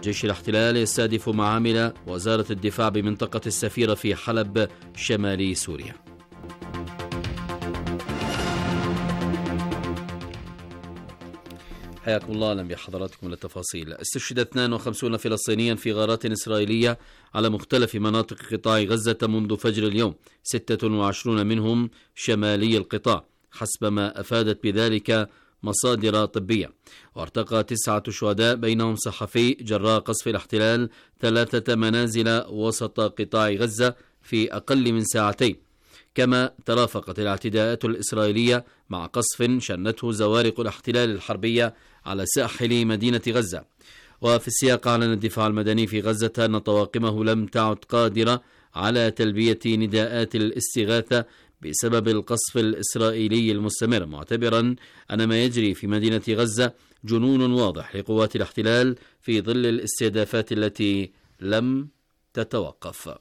جيش الاحتلال يستهدف معامل وزارة الدفاع بمنطقة السفيرة في حلب شمال سوريا. حياكم الله، اهلا بحضراتكم للتفاصيل. استشهد 52 فلسطينيا في غارات إسرائيلية على مختلف مناطق قطاع غزة منذ فجر اليوم، 26 منهم شمالي القطاع حسب ما أفادت بذلك مصادر طبية. وارتقى 9 شهداء بينهم صحفي جراء قصف الاحتلال 3 منازل وسط قطاع غزة في أقل من ساعتين. كما ترافقت الاعتداءات الإسرائيلية مع قصف شنته زوارق الاحتلال الحربية على ساحل مدينة غزة. وفي السياق أعلن الدفاع المدني في غزة أن طواقمه لم تعد قادرة على تلبية نداءات الاستغاثة بسبب القصف الإسرائيلي المستمر، معتبرا أن ما يجري في مدينة غزة جنون واضح لقوات الاحتلال في ظل الاستهدافات التي لم تتوقف.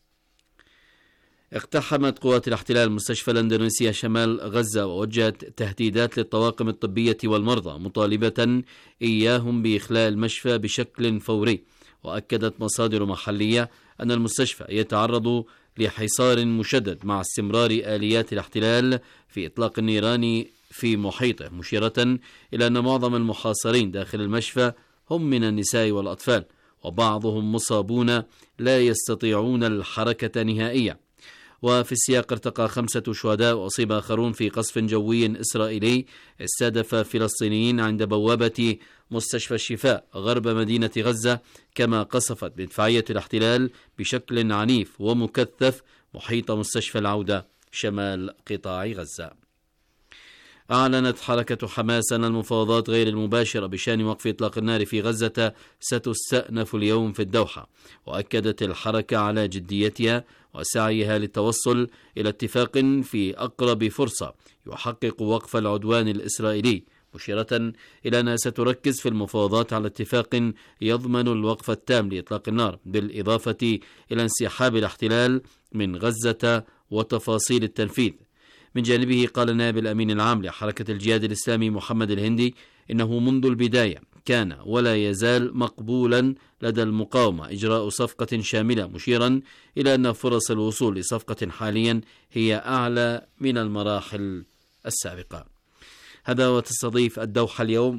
اقتحمت قوات الاحتلال مستشفى الأندونيسية شمال غزة ووجهت تهديدات للطواقم الطبية والمرضى، مطالبة إياهم بإخلاء المشفى بشكل فوري. وأكدت مصادر محلية أن المستشفى يتعرض لحصار مشدد مع استمرار آليات الاحتلال في إطلاق النيران في محيطه، مشيرة إلى أن معظم المحاصرين داخل المشفى هم من النساء والأطفال، وبعضهم مصابون لا يستطيعون الحركة نهائيا. وفي السياق ارتقى 5 شهداء وأصيب آخرون في قصف جوي إسرائيلي استهدف فلسطينيين عند بوابة مستشفى الشفاء غرب مدينة غزة. كما قصفت مدفعية الاحتلال بشكل عنيف ومكثف محيط مستشفى العودة شمال قطاع غزة. أعلنت حركة حماس أن المفاوضات غير المباشرة بشأن وقف إطلاق النار في غزة ستستأنف اليوم في الدوحة. وأكدت الحركة على جديتها وسعيها للتوصل إلى اتفاق في أقرب فرصة يحقق وقف العدوان الإسرائيلي، مشيرة إلى أنها ستركز في المفاوضات على اتفاق يضمن الوقف التام لإطلاق النار، بالإضافة إلى انسحاب الاحتلال من غزة وتفاصيل التنفيذ. من جانبه قال النائب الأمين العام لحركة الجهاد الإسلامي محمد الهندي إنه منذ البداية كان ولا يزال مقبولا لدى المقاومة إجراء صفقة شاملة، مشيرا إلى أن فرص الوصول لصفقة حاليا هي أعلى من المراحل السابقة. هذا وتستضيف الدوحة اليوم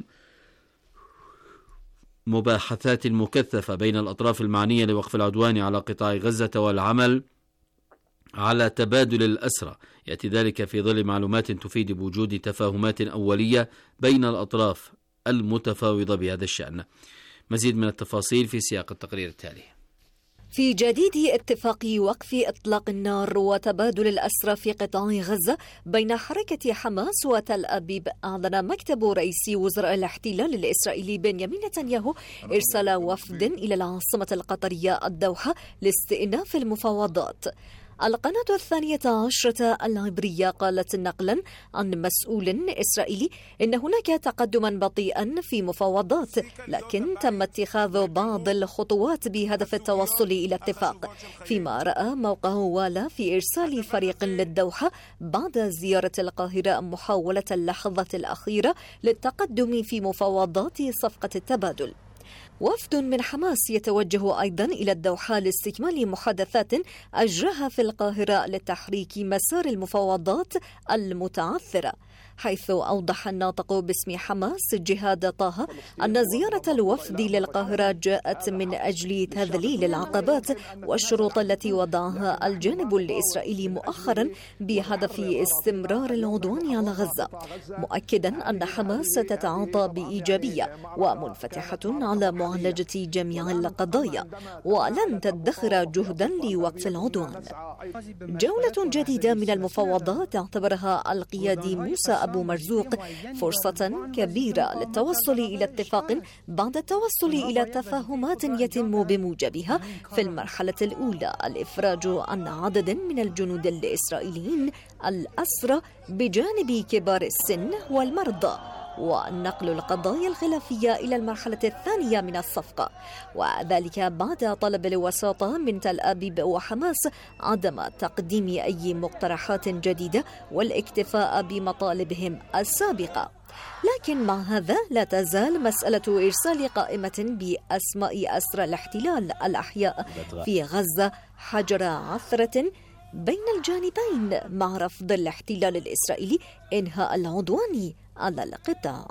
مباحثات مكثفة بين الأطراف المعنية لوقف العدوان على قطاع غزة والعمل على تبادل الأسرى. يأتي ذلك في ظل معلومات تفيد بوجود تفاهمات أولية بين الأطراف المتفاوضة بهذا الشأن. مزيد من التفاصيل في سياق التقرير التالي. في جديد اتفاق وقف إطلاق النار وتبادل الأسرى في قطاع غزة بين حركة حماس وتل أبيب، أعلن مكتب رئيس وزراء الاحتلال الإسرائيلي بنيامين نتنياهو إرسال وفد إلى العاصمة القطرية الدوحة لاستئناف المفاوضات. القناة 12 العبرية قالت نقلا عن مسؤول إسرائيلي إن هناك تقدما بطيئا في مفاوضات، لكن تم اتخاذ بعض الخطوات بهدف التوصل إلى اتفاق، فيما رأى موقعه والا في إرسال فريق للدوحة بعد زيارة القاهرة محاولة اللحظة الأخيرة للتقدم في مفاوضات صفقة التبادل. وفد من حماس يتوجه أيضا إلى الدوحة لاستكمال محادثات أجراها في القاهرة لتحريك مسار المفاوضات المتعثرة، حيث أوضح الناطق باسم حماس جهاد طه أن زيارة الوفد للقاهرة جاءت من أجل تذليل العقبات والشروط التي وضعها الجانب الإسرائيلي مؤخرا بهدف استمرار العدوان على غزة، مؤكدا أن حماس تتعاطى بإيجابية ومنفتحة على معالجة جميع القضايا ولن تدخر جهدا لوقف العدوان. جولة جديدة من المفاوضات اعتبرها القيادي موسى أبو مرزوق فرصة كبيرة للتوصل إلى اتفاق بعد التوصل إلى تفاهمات يتم بموجبها في المرحلة الأولى الإفراج عن عدد من الجنود الإسرائيليين الأسرى بجانب كبار السن والمرضى، ونقل القضايا الخلافية إلى المرحلة الثانية من الصفقة، وذلك بعد طلب الوساطة من تل أبيب وحماس عدم تقديم أي مقترحات جديدة والاكتفاء بمطالبهم السابقة. لكن مع هذا لا تزال مسألة إرسال قائمة بأسماء أسرى الاحتلال الأحياء في غزة حجر عثرة بين الجانبين، مع رفض الاحتلال الإسرائيلي إنهاء العدوان على القطاع.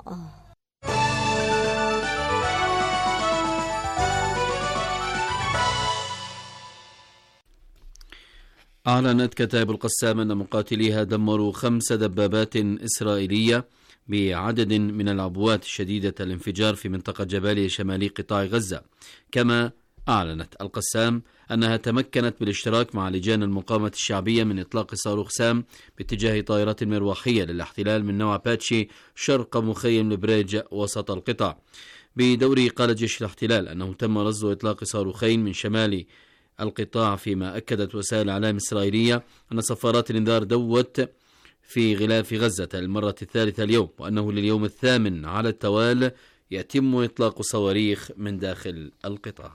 أعلنت كتائب القسام أن مقاتليها دمروا 5 دبابات إسرائيلية بعدد من العبوات شديدة الانفجار في منطقة جباليا شمالي قطاع غزة. كما أعلنت القسام أنها تمكنت بالاشتراك مع لجان المقاومة الشعبية من إطلاق صاروخ سام باتجاه طائرات مروحية للاحتلال من نوع باتشي شرق مخيم البريج وسط القطاع. بدوره قال جيش الاحتلال أنه تم رصد إطلاق صاروخين من شمال القطاع، فيما أكدت وسائل إعلام إسرائيلية أن صفارات الإنذار دوت في غلاف غزة المرة الثالثة اليوم، وأنه لليوم الثامن على التوالي يتم إطلاق صواريخ من داخل القطاع.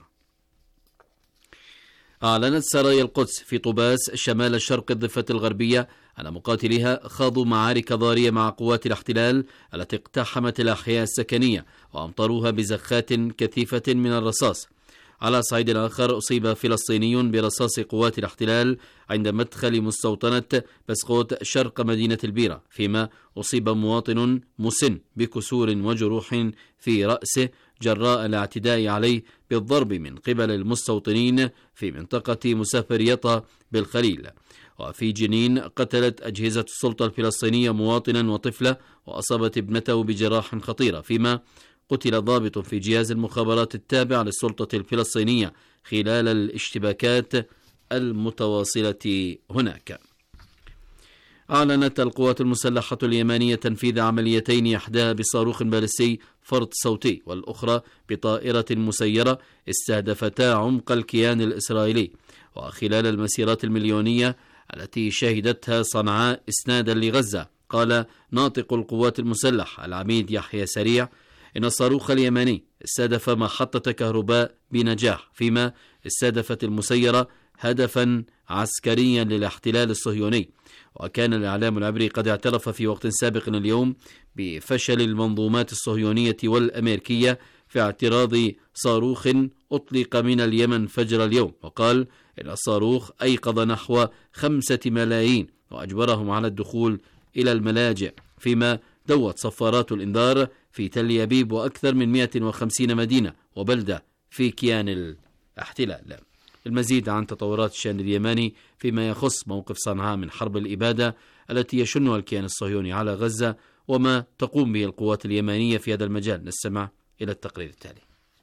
أعلنت سرايا القدس في طوباس شمال الشرق الضفة الغربية أن مقاتليها خاضوا معارك ضارية مع قوات الاحتلال التي اقتحمت الأحياء السكنية وأمطروها بزخات كثيفة من الرصاص. على صعيد آخر أصيب فلسطيني برصاص قوات الاحتلال عند مدخل مستوطنة بسقوت شرق مدينة البيرة، فيما أصيب مواطن مسن بكسور وجروح في رأسه جراء الاعتداء عليه بالضرب من قبل المستوطنين في منطقة مسافريطة بالخليل. وفي جنين قتلت أجهزة السلطة الفلسطينية مواطنا وطفلة وأصابت ابنته بجراح خطيرة، فيما قتل ضابط في جهاز المخابرات التابع للسلطة الفلسطينية خلال الاشتباكات المتواصلة هناك. أعلنت القوات المسلحة اليمنية تنفيذ عمليتين، إحداها بصاروخ باليستي فرد صوتي والأخرى بطائرة مسيرة استهدفتا عمق الكيان الإسرائيلي. وخلال المسيرات المليونية التي شهدتها صنعاء إسنادا لغزة، قال ناطق القوات المسلحة العميد يحيى سريع إن الصاروخ اليمني استهدف محطة كهرباء بنجاح، فيما استهدفت المسيرة هدفا عسكريا للاحتلال الصهيوني. وكان الإعلام العبري قد اعترف في وقت سابق اليوم بفشل المنظومات الصهيونية والأمريكية في اعتراض صاروخ أطلق من اليمن فجر اليوم، وقال إن الصاروخ أيقظ نحو 5 ملايين وأجبرهم على الدخول إلى الملاجئ، فيما دوت صفارات الإنذار في تل أبيب وأكثر من 150 مدينة وبلدة في كيان الاحتلال. المزيد عن تطورات الشأن اليمني فيما يخص موقف صنعاء من حرب الإبادة التي يشنها الكيان الصهيوني على غزة وما تقوم به القوات اليمنية في هذا المجال، نستمع إلى التقرير التالي.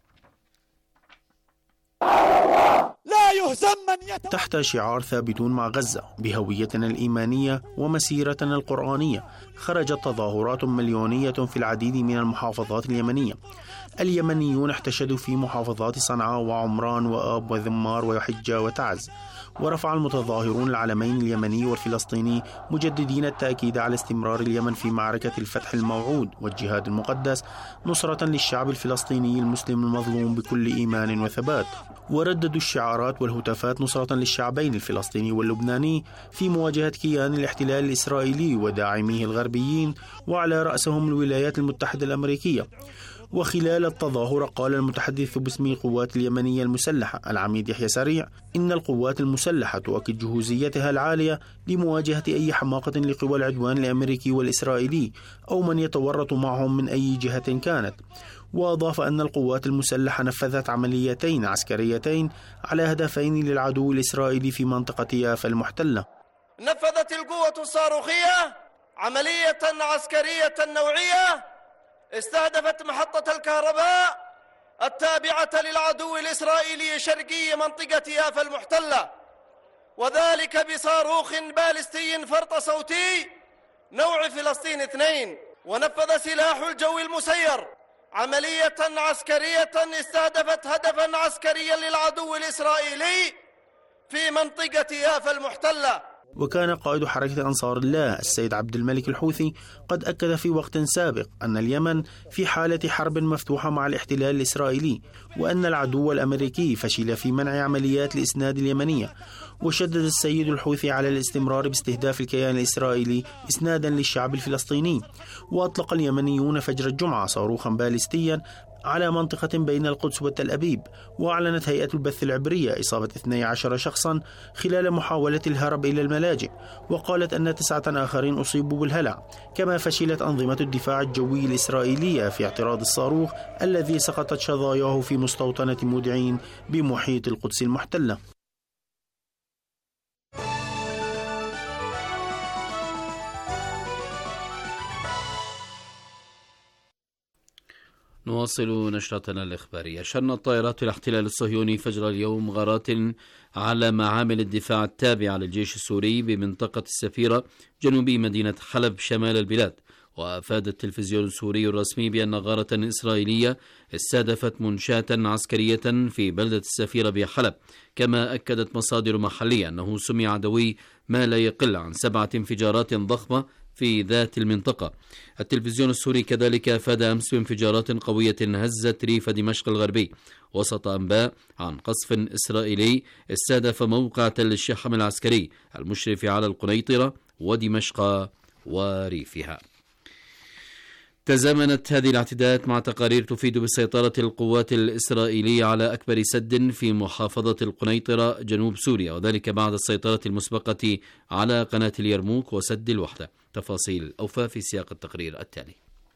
تحت شعار ثابتون مع غزة بهويتنا الإيمانية ومسيرتنا القرآنية، خرجت تظاهرات مليونية في العديد من المحافظات اليمنية. اليمنيون احتشدوا في محافظات صنعاء وعمران وآب وذمار وحجة وتعز، ورفع المتظاهرون العلمين اليمني والفلسطيني مجددين التأكيد على استمرار اليمن في معركة الفتح الموعود والجهاد المقدس نصرة للشعب الفلسطيني المسلم المظلوم بكل إيمان وثبات. ورددوا الشعارات والهتافات نصرة للشعبين الفلسطيني واللبناني في مواجهة كيان الاحتلال الإسرائيلي وداعميه الغربيين وعلى رأسهم الولايات المتحدة الأمريكية. وخلال التظاهرة قال المتحدث باسم القوات اليمنية المسلحة العميد يحيى سريع إن القوات المسلحة تؤكد جهوزيتها العالية لمواجهة أي حماقة لقوى العدوان الأمريكي والإسرائيلي أو من يتورط معهم من أي جهة كانت. وأضاف أن القوات المسلحة نفذت عمليتين عسكريتين على هدفين للعدو الإسرائيلي في منطقة يافا المحتلة. نفذت القوة الصاروخية عملية عسكرية نوعية استهدفت محطة الكهرباء التابعة للعدو الإسرائيلي شرقي منطقة يافا المحتلة، وذلك بصاروخ باليستي فرط صوتي نوع فلسطين 2. ونفذ سلاح الجو المسير عملية عسكرية استهدفت هدفا عسكريا للعدو الإسرائيلي في منطقة يافا المحتلة. وكان قائد حركة أنصار الله السيد عبد الملك الحوثي قد أكد في وقت سابق أن اليمن في حالة حرب مفتوحة مع الاحتلال الإسرائيلي، وأن العدو الأمريكي فشل في منع عمليات الإسناد اليمنية. وشدد السيد الحوثي على الاستمرار باستهداف الكيان الإسرائيلي إسنادا للشعب الفلسطيني. وأطلق اليمنيون فجر الجمعة صاروخا باليستيا على منطقة بين القدس وتل أبيب. وأعلنت هيئة البث العبرية إصابة 12 شخصا خلال محاولة الهرب إلى الملاجئ، وقالت أن 9 آخرين أصيبوا بالهلع. كما فشلت أنظمة الدفاع الجوي الإسرائيلية في اعتراض الصاروخ الذي سقطت شظاياه في مستوطنة مودعين بمحيط القدس المحتلة. نواصل نشرتنا الإخبارية. شنت طائرات الاحتلال الصهيوني فجر اليوم غارات على معامل الدفاع التابعة للجيش السوري بمنطقة السفيرة جنوبي مدينة حلب شمال البلاد. وأفاد التلفزيون السوري الرسمي بأن غارة إسرائيلية استهدفت منشاة عسكرية في بلدة السفيرة بحلب. كما أكدت مصادر محلية أنه سمع دوي ما لا يقل عن 7 انفجارات ضخمة في ذات المنطقة. التلفزيون السوري كذلك أفاد أمس بانفجارات قوية هزت ريف دمشق الغربي، وسط أنباء عن قصف إسرائيلي استهدف موقع تل الشحم العسكري المشرف على القنيطرة ودمشق وريفها. تزامنت هذه الاعتداءات مع تقارير تفيد بسيطرة القوات الإسرائيلية على أكبر سد في محافظة القنيطرة جنوب سوريا، وذلك بعد السيطرة المسبقة على قناة اليرموك وسد الوحدة. تفاصيل أوفى في سياق التقرير التالي.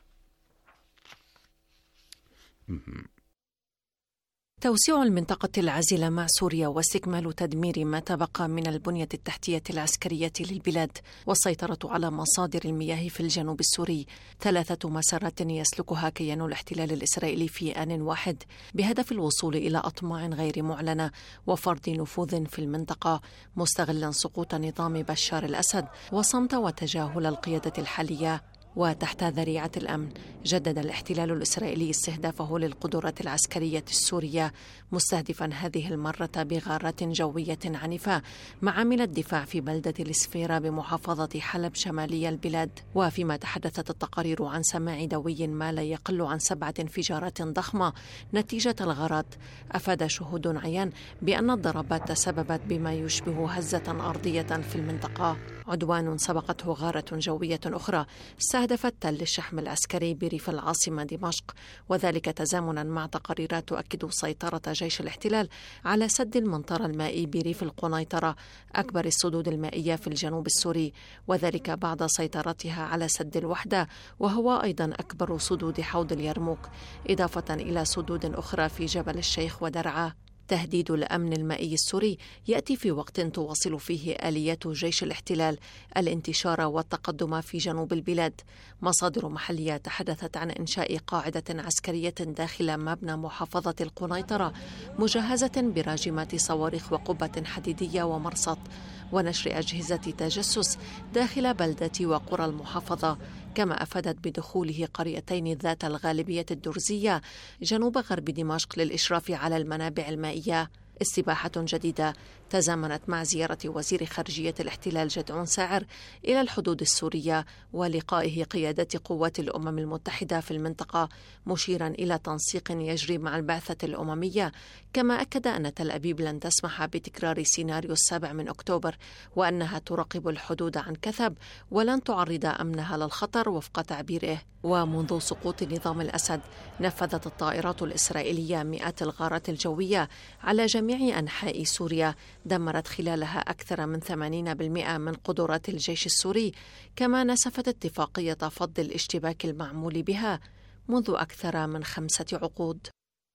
توسيع المنطقة العازلة مع سوريا واستكمال تدمير ما تبقى من البنية التحتية العسكرية للبلاد والسيطرة على مصادر المياه في الجنوب السوري 3 مسارات يسلكها كيان الاحتلال الإسرائيلي في آن واحد بهدف الوصول إلى أطماع غير معلنة وفرض نفوذ في المنطقة، مستغلا سقوط نظام بشار الأسد وصمت وتجاهل القيادة الحالية. وتحت ذريعة الأمن جدد الاحتلال الإسرائيلي استهدافه للقدرات العسكرية السورية، مستهدفا هذه المرة بغارات جوية عنيفة معامل الدفاع في بلدة السفيرة بمحافظة حلب شمالي البلاد. وفيما تحدثت التقارير عن سماع دوي ما لا يقل عن 7 انفجارات ضخمة نتيجة الغارات، أفاد شهود عيان بأن الضربات تسببت بما يشبه هزة أرضية في المنطقة. عدوان سبقته غارة جوية أخرى استهدفت تل الشحم العسكري بريف العاصمة دمشق، وذلك تزامنا مع تقاريرات تؤكد سيطرة جيش الاحتلال على سد المنطرة المائي بريف القنيطرة أكبر السدود المائية في الجنوب السوري، وذلك بعد سيطرتها على سد الوحدة وهو أيضا أكبر سدود حوض اليرموك، إضافة إلى سدود أخرى في جبل الشيخ ودرعا. تهديد الأمن المائي السوري يأتي في وقت تواصل فيه آليات جيش الاحتلال الانتشار والتقدم في جنوب البلاد. مصادر محلية تحدثت عن إنشاء قاعدة عسكرية داخل مبنى محافظة القنيطرة مجهزة براجمات صواريخ وقبة حديدية ومرصد، ونشر أجهزة تجسس داخل بلدة وقرى المحافظة. كما أفادت بدخوله قريتين ذات الغالبية الدرزية جنوب غرب دمشق للإشراف على المنابع المائية. استباحة جديدة تزامنت مع زيارة وزير خارجية الاحتلال جدعون ساعر إلى الحدود السورية ولقائه قيادة قوات الأمم المتحدة في المنطقة، مشيرا إلى تنسيق يجري مع البعثة الأممية. كما أكد أن تل أبيب لن تسمح بتكرار سيناريو 7 أكتوبر، وأنها تراقب الحدود عن كثب ولن تعرض أمنها للخطر وفق تعبيره. ومنذ سقوط نظام الأسد نفذت الطائرات الإسرائيلية مئات الغارات الجوية على جميع أنحاء سوريا، دمرت خلالها أكثر من 80% من قدرات الجيش السوري. كما نسفت اتفاقية فض الاشتباك المعمول بها منذ أكثر من 5 عقود.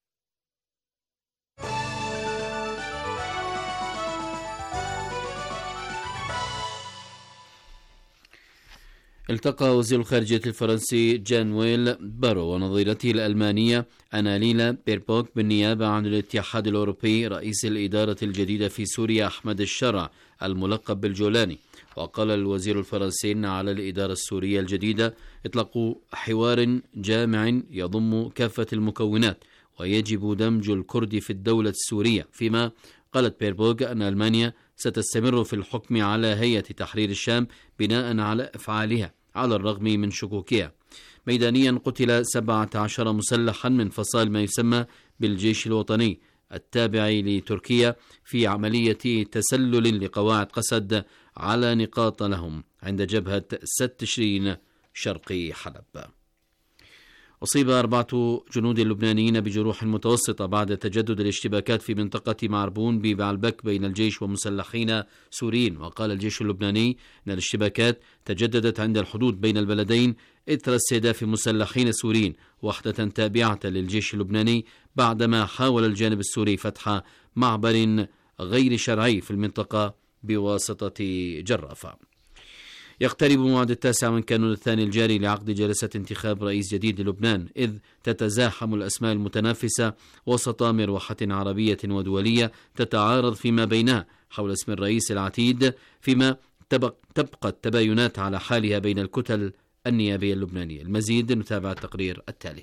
التقى وزير الخارجية الفرنسي جان-نويل بارو ونظيرته الألمانية أنالينا بيربوك بالنيابة عن الاتحاد الأوروبي رئيس الإدارة الجديدة في سوريا أحمد الشرع الملقب بالجولاني. وقال الوزير الفرنسي إن على الإدارة السورية الجديدة إطلاق حوار جامع يضم كافة المكونات ويجب دمج الكرد في الدولة السورية. فيما قالت بيربوك أن ألمانيا ستستمر في الحكم على هيئة تحرير الشام بناء على أفعالها على الرغم من شكوكها. ميدانيا قتل 17 مسلحا من فصائل ما يسمى بالجيش الوطني التابع لتركيا في عملية تسلل لقواعد قسد على نقاط لهم عند جبهة سد تشرين شرقي حلب. أصيب 4 جنود لبنانيين بجروح متوسطة بعد تجدد الاشتباكات في منطقة معربون ببعلبك بين الجيش ومسلحين سوريين. وقال الجيش اللبناني أن الاشتباكات تجددت عند الحدود بين البلدين إثر استهداف مسلحين سوريين وحدة تابعة للجيش اللبناني بعدما حاول الجانب السوري فتح معبر غير شرعي في المنطقة بواسطة جرافة. يقترب موعد 9 من كانون الثاني الجاري لعقد جلسة انتخاب رئيس جديد للبنان، إذ تتزاحم الأسماء المتنافسة وسط مروحة عربية ودولية تتعارض فيما بينها حول اسم الرئيس العتيد، فيما تبقى التباينات على حالها بين الكتل النيابية اللبنانية. المزيد نتابع التقرير التالي.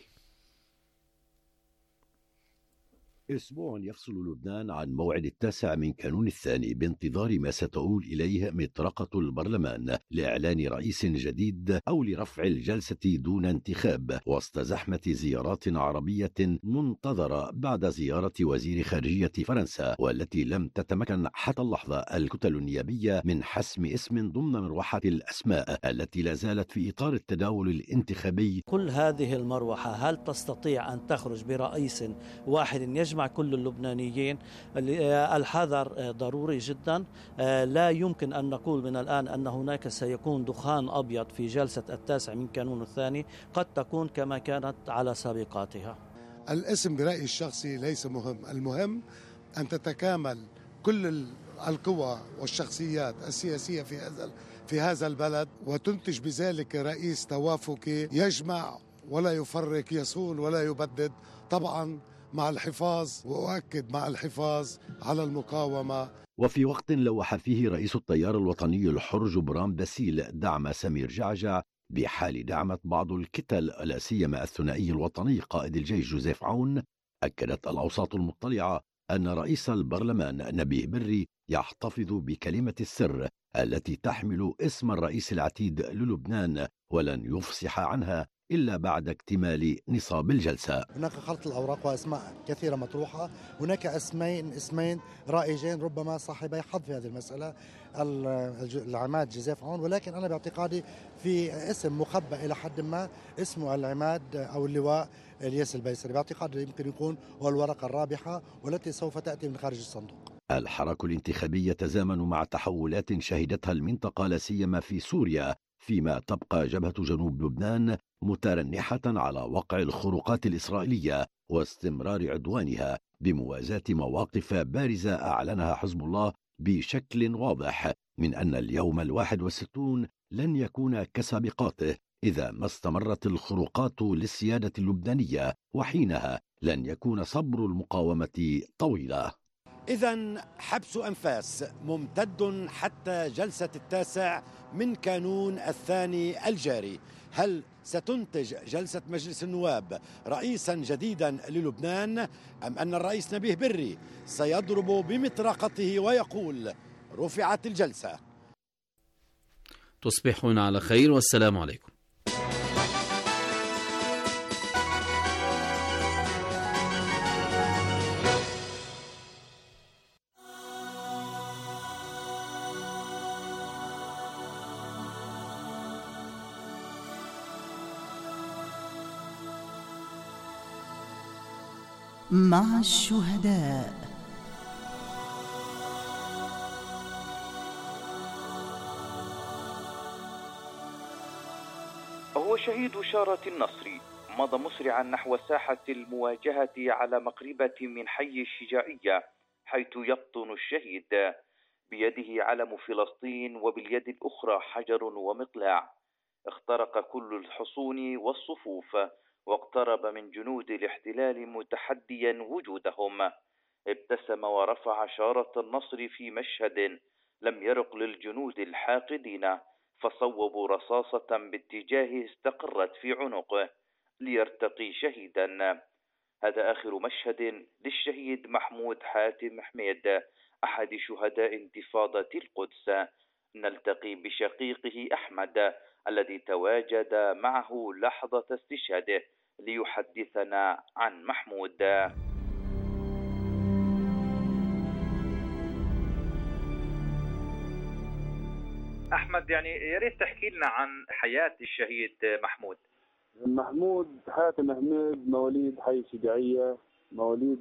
أسبوع يفصل لبنان عن موعد 9 من كانون الثاني بانتظار ما ستؤول إليه مطرقة البرلمان لإعلان رئيس جديد أو لرفع الجلسة دون انتخاب، وسط زحمة زيارات عربية منتظرة بعد زيارة وزير خارجية فرنسا، والتي لم تتمكن حتى اللحظة الكتل النيابية من حسم اسم ضمن مروحة الأسماء التي لا زالت في إطار التداول الانتخابي. كل هذه المروحة هل تستطيع أن تخرج برئيس واحد يجمع كل اللبنانيين؟ الحذر ضروري جدا. لا يمكن أن نقول من الآن أن هناك سيكون دخان أبيض في جلسة 9 من كانون الثاني، قد تكون كما كانت على سابقاتها. الاسم برأيي الشخصي ليس مهم، المهم أن تتكامل كل القوى والشخصيات السياسية في هذا البلد، وتنتج بذلك رئيس توافقي يجمع ولا يفرق، يصون ولا يبدد، طبعا مع الحفاظ، وأؤكد مع الحفاظ على المقاومة. وفي وقت لوح فيه رئيس التيار الوطني الحر جبران باسيل دعم سمير جعجع بحال دعمت بعض الكتل لا سيما الثنائي الوطني قائد الجيش جوزيف عون، أكدت الأوساط المطلعة أن رئيس البرلمان نبيه بري يحتفظ بكلمة السر التي تحمل اسم الرئيس العتيد للبنان ولن يفصح عنها إلا بعد اكتمال نصاب الجلسة. هناك خلط الأوراق وأسماء كثيرة مطروحة، هناك اسمين رائجين ربما صاحبي حظ في هذه المسألة، العماد جوزيف عون، ولكن أنا باعتقادي في اسم مخبأ إلى حد ما اسمه العماد أو اللواء الياس البيسري، باعتقادي يمكن يكون هو الورقة الرابحة والتي سوف تأتي من خارج الصندوق. الحراك الانتخابي يتزامن مع تحولات شهدتها المنطقة لا سيما في سوريا، فيما تبقى جبهة جنوب لبنان مترنحة على وقع الخروقات الإسرائيلية واستمرار عدوانها بموازاة مواقف بارزة أعلنها حزب الله بشكل واضح من أن اليوم 61 لن يكون كسابقاته إذا ما استمرت الخروقات للسيادة اللبنانية، وحينها لن يكون صبر المقاومة طويلا. إذن حبس أنفاس ممتد حتى جلسة 9 من كانون الثاني الجاري. هل ستنتج جلسة مجلس النواب رئيسا جديدا للبنان، أم أن الرئيس نبيه بري سيضرب بمطرقته ويقول رفعت الجلسة؟ تصبحون على خير والسلام عليكم. مع الشهداء. هو شهيد شارة النصر مضى مسرعا نحو ساحة المواجهة على مقربة من حي الشجاعية، حيث يقطن الشهيد بيده علم فلسطين وباليد الأخرى حجر ومقلاع. اخترق كل الحصون والصفوف واقترب من جنود الاحتلال متحديا وجودهم. ابتسم ورفع شارة النصر في مشهد لم يرق للجنود الحاقدين، فصوبوا رصاصة باتجاهه استقرت في عنقه ليرتقي شهيدا. هذا آخر مشهد للشهيد محمود حاتم حميد أحد شهداء انتفاضة القدس. نلتقي بشقيقه أحمد الذي تواجد معه لحظة استشهاده ليحدثنا عن محمود. أحمد، يعني يا ريت تحكي لنا عن حياة الشهيد محمود. محمود حاتم حميد مواليد حي الشجاعية، مواليد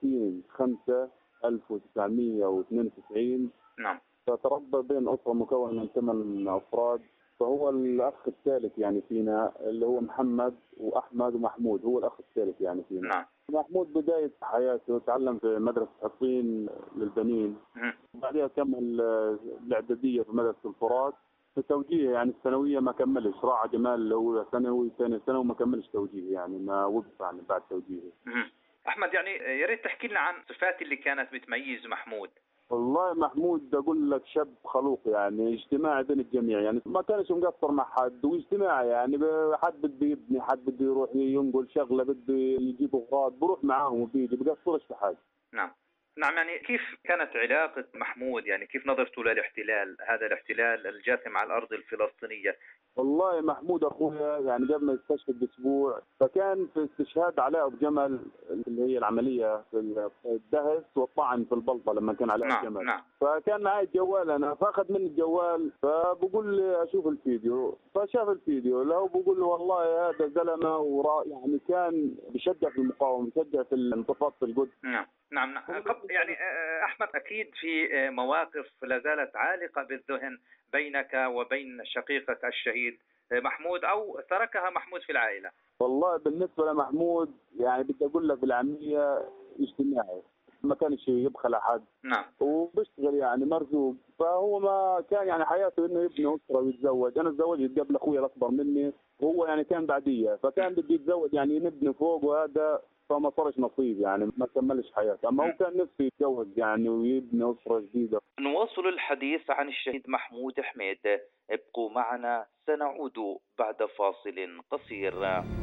30/5/1992. نعم. فتربى بين أسرة مكونة من 8 أفراد، فهو الأخ الثالث يعني فينا، اللي هو محمد وأحمد ومحمود، هو الأخ الثالث يعني فينا. نعم. محمود بداية حياته تعلم في مدرسة حصين للبنين، بعدها كمل الإعدادية في مدرسة الفرات. في توجيه يعني الثانوية ما كملش، راح جمال أولى ثانوي ثاني ثانوي وما كملش توجيه، يعني ما وقف يعني بعد توجيهه. أحمد، يعني يا ريت تحكي لنا عن الصفات اللي كانت بتميز محمود. والله محمود اقول لك شاب خلوق، يعني اجتماعي بين الجميع، يعني ما كانش مقصر مع حد، واجتماعي يعني حد بده يبني، حد بده يروح ينقل شغله، بده يجيب اغراض بروح معاهم وبيجي، بقصرش في حاجه. نعم. يعني كيف كانت علاقة محمود، يعني كيف نظرته للاحتلال، هذا الاحتلال الجاثم على الأرض الفلسطينية؟ والله محمود اخويا يعني قبل ما يستشهد باسبوع، فكان في استشهاد علاء بجمل اللي هي العمليه في الدهس والطعن في البلطه لما كان علاء بجمل. نعم. فكان معي الجوال انا، فاخذ مني الجوال، فبقول لي اشوف الفيديو، فشاف الفيديو له، بقول له والله هذا زلمه يعني كان بيشجع في المقاومه، بيشجع في الانتفاضه في القدس. نعم. يعني أحمد، أكيد في مواقف لا زالت عالقة بالذهن بينك وبين شقيقك الشهيد محمود، أو تركها محمود في العائلة. والله بالنسبة لمحمود يعني بدي أقول لك بالعامية اجتماعي، ما كانش يبخل أحد. نعم. وبيشتغل يعني مرزوق، فهو ما كان يعني حياته إنه يبني أسرة ويتزوج. أنا تزوجت قبل أخويا الأكبر مني، وهو يعني كان بعديه، فكان بده يتزوج يعني نبني فوق، وهذا فما صارش نصيب، يعني ما كملش حياته. أما هو كان نفسه يتجوز يعني ويبني أسرة جديدة. نواصل الحديث عن الشهيد محمود حميد، ابقوا معنا، سنعود بعد فاصل قصير.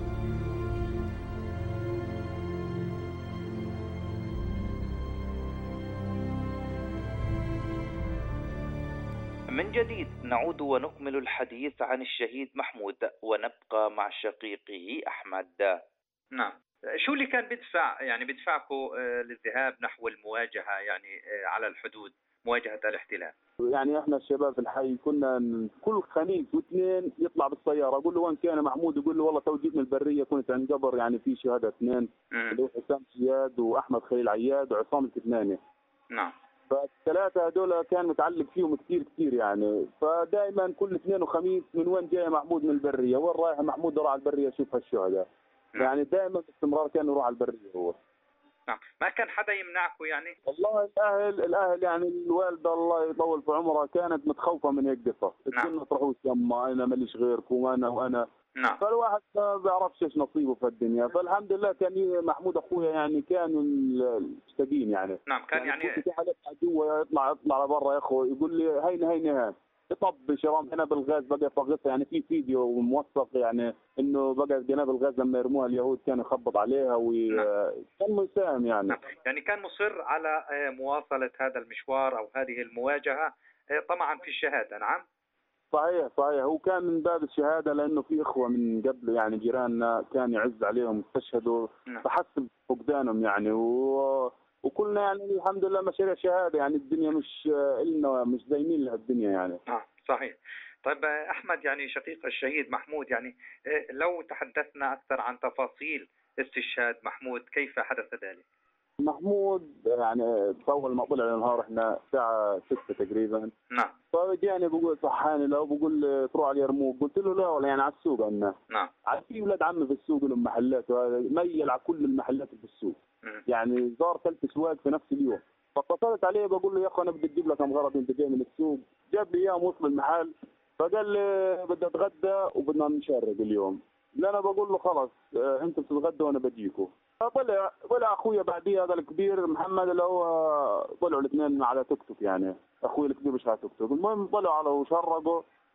من جديد نعود ونكمل الحديث عن الشهيد محمود، ونبقى مع شقيقه أحمد. نعم. شو اللي كان بدفعكم للذهاب نحو المواجهة، يعني على الحدود، مواجهة الاحتلال؟ يعني احنا الشباب في الحي كنا كل خميس واثنين يطلع بالسيارة، اقول له وين كان محمود، يقول له والله توجيهنا البرية، كنت عند قبر يعني في شهداء 2 اللي هو حسام زياد واحمد خليل عياد وعصام الكتناني. نعم. فالثلاثة هذول كان متعلق فيهم كثير يعني، فدائما كل اثنين وخميس من وين جاي محمود؟ من البرية. وين رايح محمود؟ راح على البرية اشوف هالشهداء. يعني دائما باستمرار كان يروح على البرية هو. نعم. ما كان حدا يمنعكم يعني؟ والله الاهل يعني الوالده الله يطول في عمرها كانت متخوفه من هيك قصص، تقول ما تروحوش يما، انا ماليش غيركم وانا. نعم. فالواحد ما بيعرفش ايش نصيبه في الدنيا، فالحمد لله كان محمود اخويا يعني كانوا مشتاقين يعني. نعم. كان يعني في حالات جوا يطلع لبرا يا اخو، يقول لي هينا يطب شرام هنا بالغاز، بقى فقطها يعني في فيديو موثق يعني انه بقى جناب الغاز لما يرموها اليهود كان يخبط عليها كان مساهم يعني. نعم. يعني كان مصر على مواصلة هذا المشوار او هذه المواجهة طمعا في الشهادة. نعم. صحيح هو كان من باب الشهادة، لانه في اخوة من قبل يعني جيراننا كان يعز عليهم استشهدوا. نعم. فحس فقدانهم يعني وكلنا يعني الحمد لله مشاريع شهاده، يعني الدنيا مش إلنا مش دايمين لهالدنيا يعني. صحيح. طيب أحمد، يعني شقيق الشهيد محمود، يعني لو تحدثنا أكثر عن تفاصيل استشهاد محمود، كيف حدث ذلك؟ محمود يعني أول ما طلع النهار احنا الساعة 6 تقريبا. نعم. فجاني بقول صحاني له، بقول تروح على اليرموك، قلت له لا والله يعني على السوق عندنا. نعم. في ولاد عمي في السوق لهم محلات، وهذا ميل على كل المحلات في السوق. يعني زار 3 سواق في نفس اليوم. فاتصلت عليه بقول له يا اخي انا بدي اجيب لك كم غرض انت جاي من السوق، جاب لي اياه وصل المحل، فقال لي بدي اتغدى وبدنا نشرق اليوم. لا انا بقول له خلص انت بتتغدى وانا بجيكم. فطلع اخويا بعديه هذا الكبير محمد اللي هو طلعوا الاثنين على توك توك، يعني اخوي الكبير مش على توك توك. المهم طلعوا على وشرقوا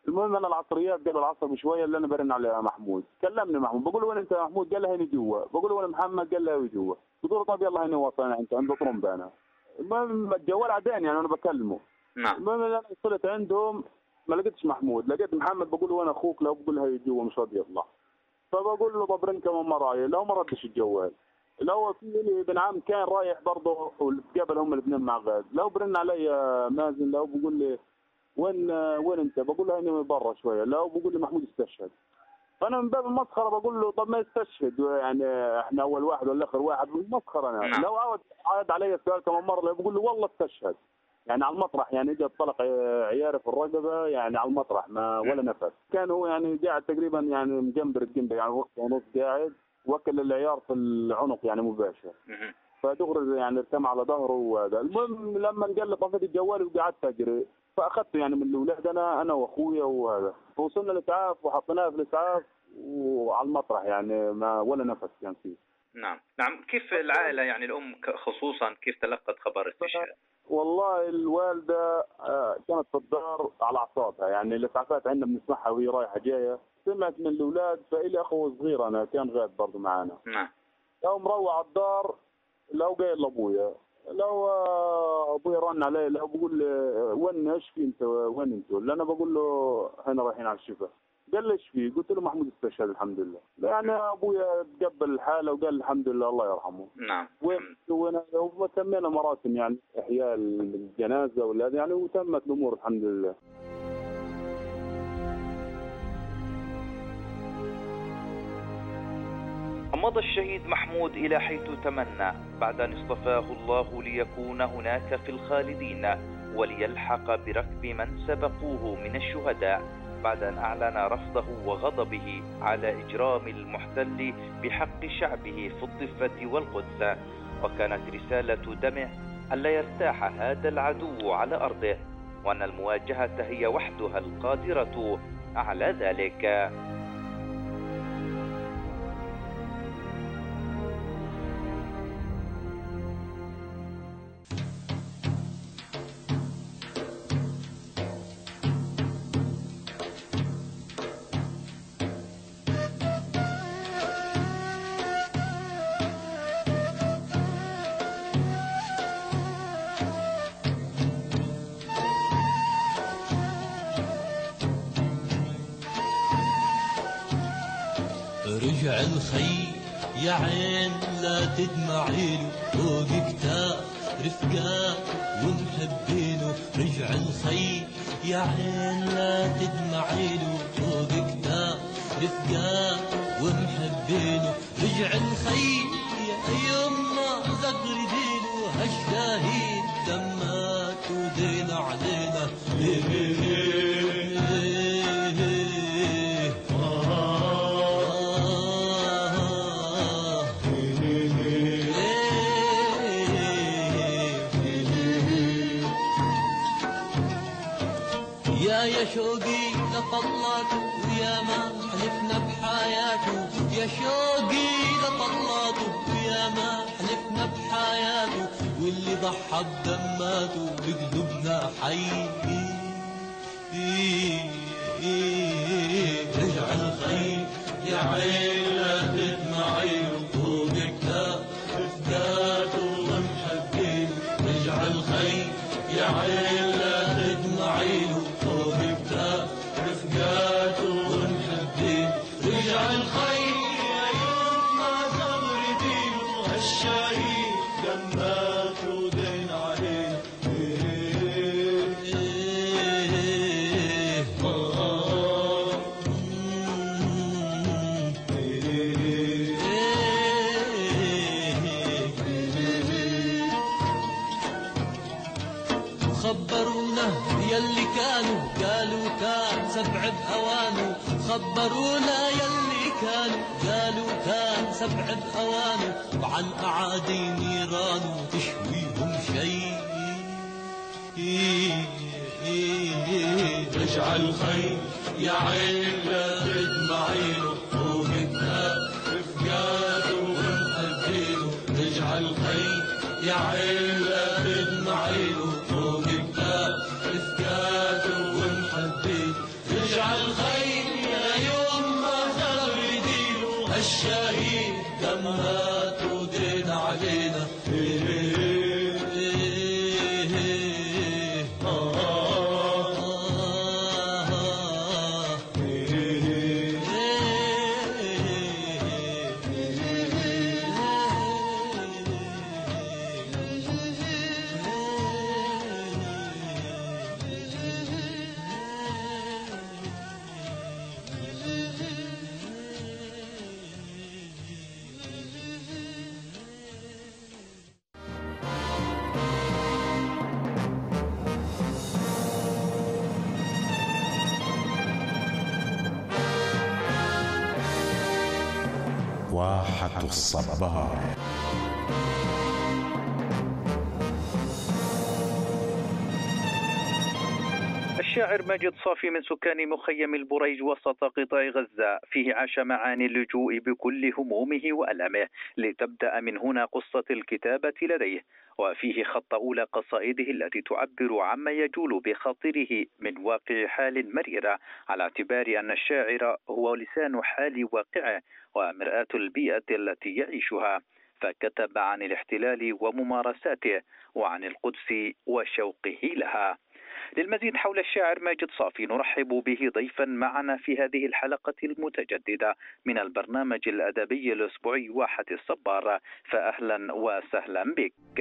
المهم انا العصريات قبل العصر بشويه اللي انا برن على محمود، كلمني محمود بقول له وين انت يا محمود؟ قال لي هيني جوا. بقول له وين محمد؟ قال لي هيني جوا. قلت له طب يلا هيني وصلنا انت عند طرمبه انا. المهم الجوال عداني يعني انا بكلمه. نعم. المهم انا وصلت عندهم ما لقيتش محمود، لقيت محمد بقول له وين اخوك؟ لو بقول له هي جوا مش راضي يطلع. فبقول له طب رن كمان مره عليه، لو ما ردش الجوال. لو في لي ابن عم كان رايح برضه وتقابل هم الاثنين مع غاد، لو برن علي مازن لو بقول لي وين انت؟ بقول له اني برا شويه، لو بقول لي محمود استشهد. فانا من باب المسخره بقول له طب ما يستشهد يعني احنا اول واحد ولا اخر واحد، مسخره انا. نعم. لو عاد علي السؤال كمان مره بقول له والله استشهد يعني على المطرح، يعني اجى طلق عياري في الرقبه يعني على المطرح ما ولا نفس. كان هو يعني قاعد تقريبا يعني مجنبر الجنبه يعني وقت ونص قاعد وكل العيار في العنق يعني مباشر. فدغري يعني ارتمى على ظهره وهذا. المهم لما قال لي طفيت الجوال وقعدت اجري فاخذته يعني من الاولاد انا واخويا وهذا. وصلنا الاسعاف وحطيناه في الاسعاف وعلى المطرح يعني ما ولا نفس كان فيه. نعم. كيف العائله يعني الام خصوصا كيف تلقت خبر استشهاد؟ والله الوالده كانت في الدار على اعصابها، يعني الاسعافات عندنا بنسمعها وهي رايحه جايه. سمعت من الاولاد فإلي اخو صغير انا كان غاب برضه معنا. نعم. لو مروع على الدار لو قايل لابويا، لو ابويا رن علي لو بقول لي وين ايش في انت وين انتوا؟ اللي انا بقول له احنا رايحين على الشفاء. قال لي ايش في؟ قلت له محمود استشهد الحمد لله. يعني ابويا تقبل الحاله وقال الحمد لله الله يرحمه. نعم. وسمينا مراسم يعني احياء الجنازه ولا يعني وتمت الامور الحمد لله. مضى الشهيد محمود إلى حيث تمنى بعد أن اصطفاه الله ليكون هناك في الخالدين وليلحق بركب من سبقوه من الشهداء بعد أن أعلن رفضه وغضبه على إجرام المحتل بحق شعبه في الضفة والقدس. وكانت رسالة دمه ألا يرتاح هذا العدو على أرضه وأن المواجهة هي وحدها القادرة على ذلك. رجع الخي يا عين لا تدمعيله فوق كتاب رفقات ومحبينه. رجع الخي يا عين لا تدمعيله فوق كتاب رفقات ومحبينه. رجع الخي يا يما ذكر دينه هالشاهين دمات ودين علينا. يا شوقي لطلاته ويا ما حلفنا بحياته. يا شوقي لطلاته ويا ما حلفنا بحياته. واللي ضحى بدماته بقلوبنا حي. رجع الخي يا عين لا تدمعيله فوق كتاب رفقاته ومحبينه. رجع الخي يا عين لا تدمعيله فوق كتاب رفقاته ومحبينه. رجع الخي يا يما صبر دينه هالشهيد دماته دين علينا. خبرونا يلي كانوا قالوا كان سبع بأوانه. خبرونا يلي كانوا قالوا كان سبع بأوانه. وعن أعادي نيرانه تشويهم شيء. رجع الخي يا عين لا تدمعيله فوق كتاب رفقاته ومحبينه. رجع الخي يا عين لا تدمعيله فوق كتاب رفقاته ومحبينه. رجع واحة الصبار. الشاعر ماجد صافي من سكان مخيم البريج وسط قطاع غزة، فيه عاش معاني اللجوء بكل همومه وألمه، لتبدأ من هنا قصة الكتابة لديه، وفيه خط أولى قصائده التي تعبر عما يجول بخاطره من واقع حال مريرة، على اعتبار أن الشاعر هو لسان حال واقعه ومرآة البيئة التي يعيشها، فكتب عن الاحتلال وممارساته وعن القدس وشوقه لها. للمزيد حول الشاعر ماجد صافي نرحب به ضيفا معنا في هذه الحلقة المتجددة من البرنامج الأدبي الأسبوعي واحة الصبار، فأهلا وسهلا بك.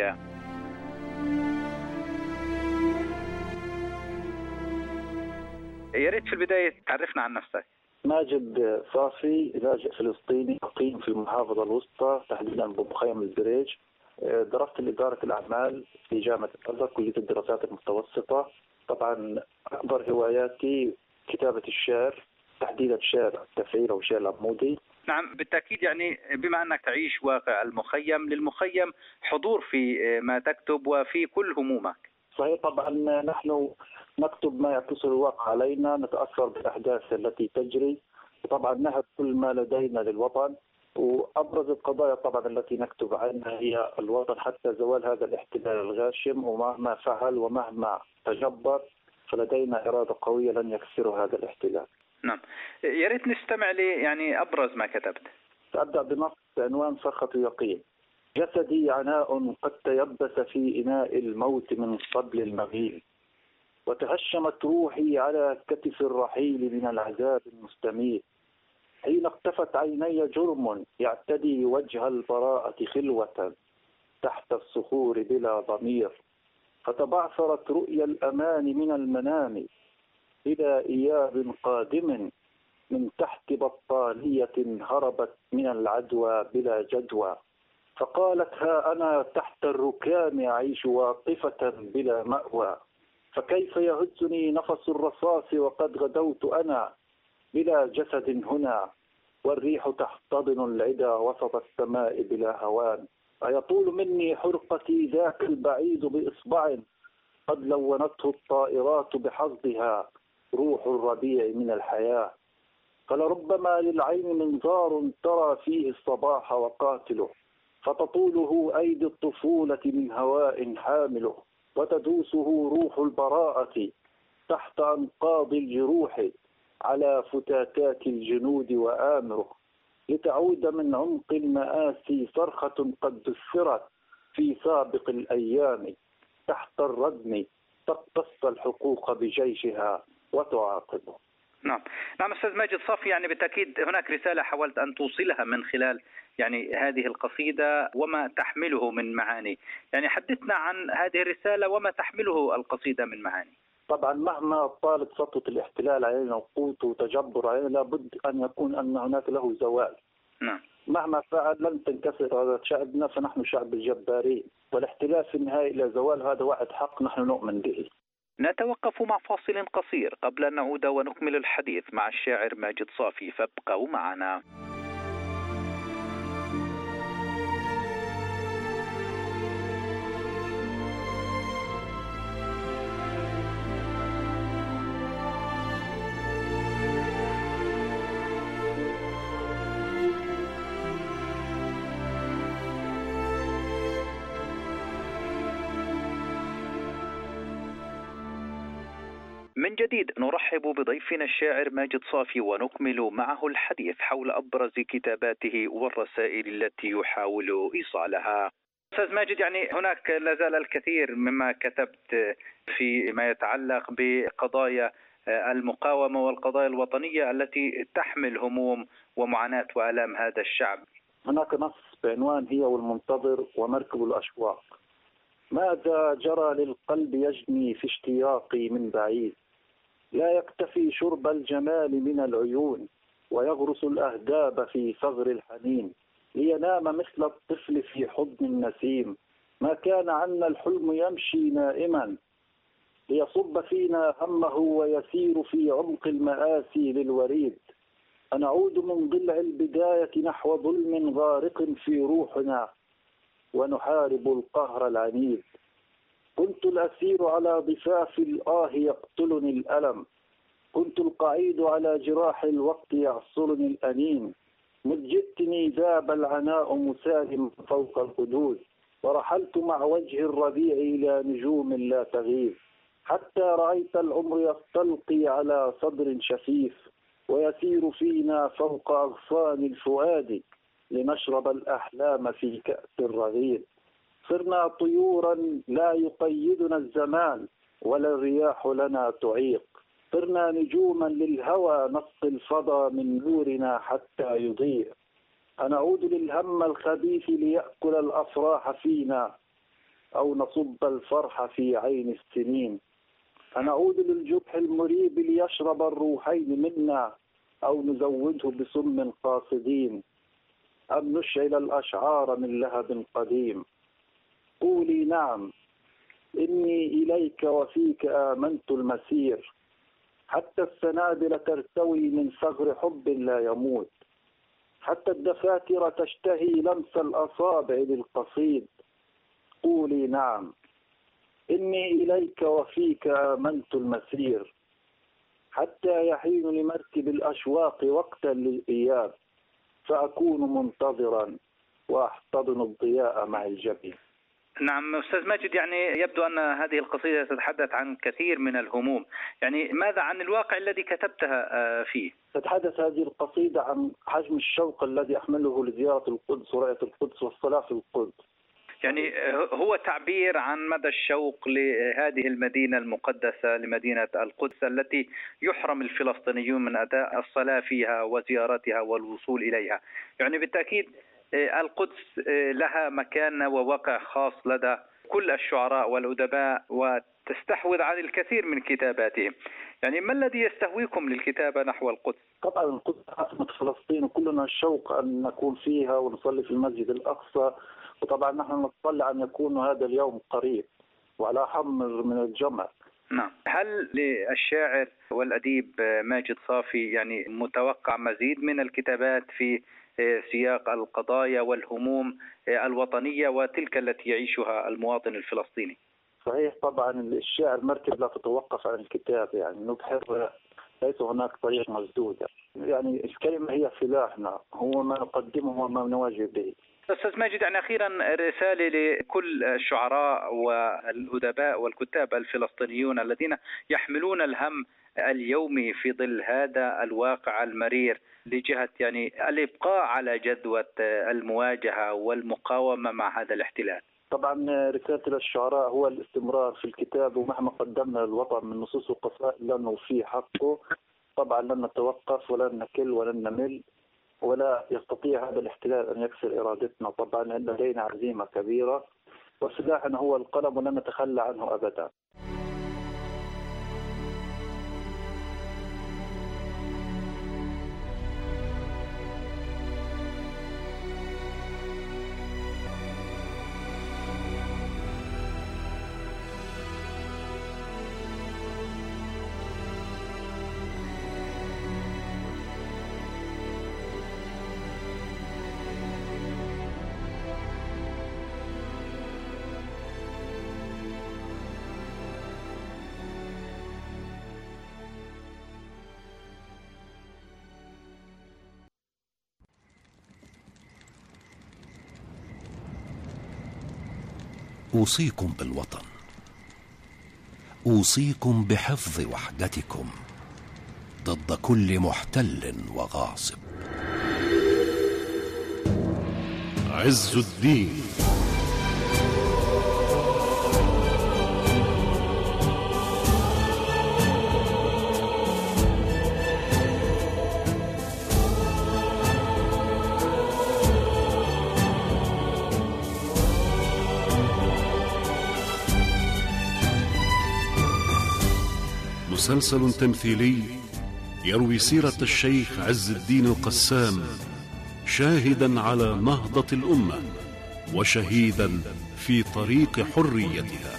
يا ريت في البداية تعرفنا عن نفسك. ماجد صافي لاجئ فلسطيني أقيم في المحافظة الوسطى تحديدا بمخيم البريج. درست إدارة الأعمال في جامعة الأزهر كلية الدراسات المتوسطة. طبعا أكبر هواياتي كتابة الشعر، تحديدا الشعر التفعيل أو الشعر العمودي. نعم بالتأكيد، يعني بما أنك تعيش واقع المخيم، للمخيم حضور في ما تكتب وفي كل همومك. صحيح، طبعا نحن نكتب ما يعكس الواقع علينا، نتأثر بالأحداث التي تجري، وطبعا نهب كل ما لدينا للوطن، وأبرز القضايا طبعا التي نكتب عنها هي الوطن حتى زوال هذا الاحتلال الغاشم، ومهما فعل ومهما تجبر فلدينا إرادة قوية لن يكسروا هذا الاحتلال. نعم، يا ريت نستمع لي يعني أبرز ما كتبت. سأبدأ بنص بعنوان صرخة يقين. جسدي عناء قد تيبس في إناء الموت من صبل المغيل، وتهشمت روحي على كتف الرحيل من العذاب المستميت، حين اختفت عيني جرم يعتدي وجه البراءة خلوة تحت الصخور بلا ضمير، فتبعثرت رؤيا الأمان من المنام إلى إياب قادم من تحت بطانية هربت من العدوى بلا جدوى، فقالت ها أنا تحت الركام أعيش واقفة بلا مأوى، فكيف يهزني نفس الرصاص وقد غدوت أنا بلا جسد هنا، والريح تحتضن العدا وسط السماء بلا هوان، أيطول مني حرقتي ذاك البعيد بإصبع قد لونته الطائرات بحظها روح الربيع من الحياة، فلربما للعين منظار ترى فيه الصباح وقاتله، فتطوله أيدي الطفولة من هواء حامله، وتدوسه روح البراءة تحت أنقاض الجروح على فتاتات الجنود وآمره، لتعود من عمق المآسي صرخة قد دثرت في سابق الأيام تحت الردم تقتص الحقوق بجيشها وتعاقبه. نعم أستاذ ماجد صافي، يعني بالتأكيد هناك رسالة حاولت أن توصلها من خلال يعني هذه القصيدة وما تحمله من معاني، يعني حدثنا عن هذه الرسالة وما تحمله القصيدة من معاني. طبعا مهما طالت سطوة الاحتلال علينا وقوت وتجبر علينا لابد أن يكون أن هناك له زوال. نعم. مهما فعل لن تنكسر هذا شعبنا، فنحن شعب الجبارين، والاحتلال في النهاية إلى زوال هذا وعد حق نحن نؤمن به. نتوقف مع فاصل قصير قبل أن نعود ونكمل الحديث مع الشاعر ماجد صافي، فابقوا معنا. من جديد نرحب بضيفنا الشاعر ماجد صافي ونكمل معه الحديث حول أبرز كتاباته والرسائل التي يحاول إيصالها. أستاذ ماجد، يعني هناك لازال الكثير مما كتبت في ما يتعلق بقضايا المقاومة والقضايا الوطنية التي تحمل هموم ومعاناة وآلام هذا الشعب. هناك نص بعنوان هي والمنتظر ومركب الأشواق. ماذا جرى للقلب يجني في اشتياقي من بعيد، لا يكتفي شرب الجمال من العيون ويغرس الأهداب في ثغر الحنين، لينام مثل الطفل في حضن النسيم، ما كان عنا الحلم يمشي نائما، ليصب فينا همه ويسير في عمق المآسي للوريد، نعود من ضلع البداية نحو ظلم غارق في روحنا ونحارب القهر العنيد. كنت الأسير على ضفاف الآه يقتلني الألم، كنت القعيد على جراح الوقت يعصرني الأنين، مذ جئتني ذاب العناء مسالم فوق الحدود، ورحلت مع وجه الربيع إلى نجوم لا تغيب، حتى رأيت العمر يستلقي على صدر شفيف ويسير فينا فوق أغصان الفؤاد لنشرب الأحلام في كأس الرغيد. صرنا طيورا لا يقيدنا الزمان ولا الرياح لنا تعيق، صرنا نجوما للهوى نسقي الفضا من نورنا حتى يضيء. أنعود للهم الخبيث ليأكل الأفراح فينا أو نصب الفرح في عين السنين. أنعود للجرح المريب ليشرب الروحين منا أو نزوده بسم قاصدين، أم نشعل الأشعار من لهب قديم. قولي نعم، إني إليك وفيك آمنت المسير، حتى السنابل ترتوي من ثغر حب لا يموت، حتى الدفاتر تشتهي لمس الأصابع للقصيد. قولي نعم، إني إليك وفيك آمنت المسير، حتى يحين لمركب الأشواق وقتا للإياب، فأكون منتظرا وأحتضن الضياء مع الجبين. نعم أستاذ ماجد، يعني يبدو أن هذه القصيدة تتحدث عن كثير من الهموم، يعني ماذا عن الواقع الذي كتبتها فيه؟ تتحدث هذه القصيدة عن حجم الشوق الذي أحمله لزيارة القدس ورؤية القدس والصلاة في القدس. يعني هو تعبير عن مدى الشوق لهذه المدينة المقدسة، لمدينة القدس التي يحرم الفلسطينيون من أداء الصلاة فيها وزيارتها والوصول إليها. يعني بالتأكيد القدس لها مكان وواقع خاص لدى كل الشعراء والأدباء وتستحوذ على الكثير من كتاباتهم. يعني ما الذي يستهويكم للكتابة نحو القدس؟ طبعا القدس عاصمة فلسطين وكلنا الشوق أن نكون فيها ونصلي في المسجد الأقصى، وطبعا نحن نتطلع أن يكون هذا اليوم قريب وعلى حمر من الجمع. نعم. هل للشاعر والأديب ماجد صافي يعني متوقع مزيد من الكتابات في سياق القضايا والهموم الوطنية وتلك التي يعيشها المواطن الفلسطيني؟ صحيح، طبعا الشاعر مركب لا تتوقف عن الكتاب، يعني نبحر، ليس هناك طريق مسدودة، يعني الكلمة هي سلاحنا، هو ما نقدمه وما نواجه به. أستاذ ماجد، يعني أخيرا رسالة لكل الشعراء والأدباء والكتاب الفلسطينيون الذين يحملون الهم اليومي في ظل هذا الواقع المرير لجهة يعني الإبقاء على جدوى المواجهة والمقاومة مع هذا الاحتلال. طبعا رسالة الشعراء هو الاستمرار في الكتاب، ومهما قدمنا للوطن من نصوص وقصائد لن نوفي حقه. طبعا لن نتوقف ولن نكل ولن نمل، ولا يستطيع هذا الاحتلال أن يكسر إرادتنا. طبعا لدينا عزيمة كبيرة وسلاحنا هو القلم ولن نتخلى عنه أبدا. أوصيكم بالوطن، أوصيكم بحفظ وحدتكم ضد كل محتل وغاصب. عز الدين. مسلسل تمثيلي يروي سيرة الشيخ عز الدين القسام، شاهدا على نهضة الأمة وشهيدا في طريق حريتها.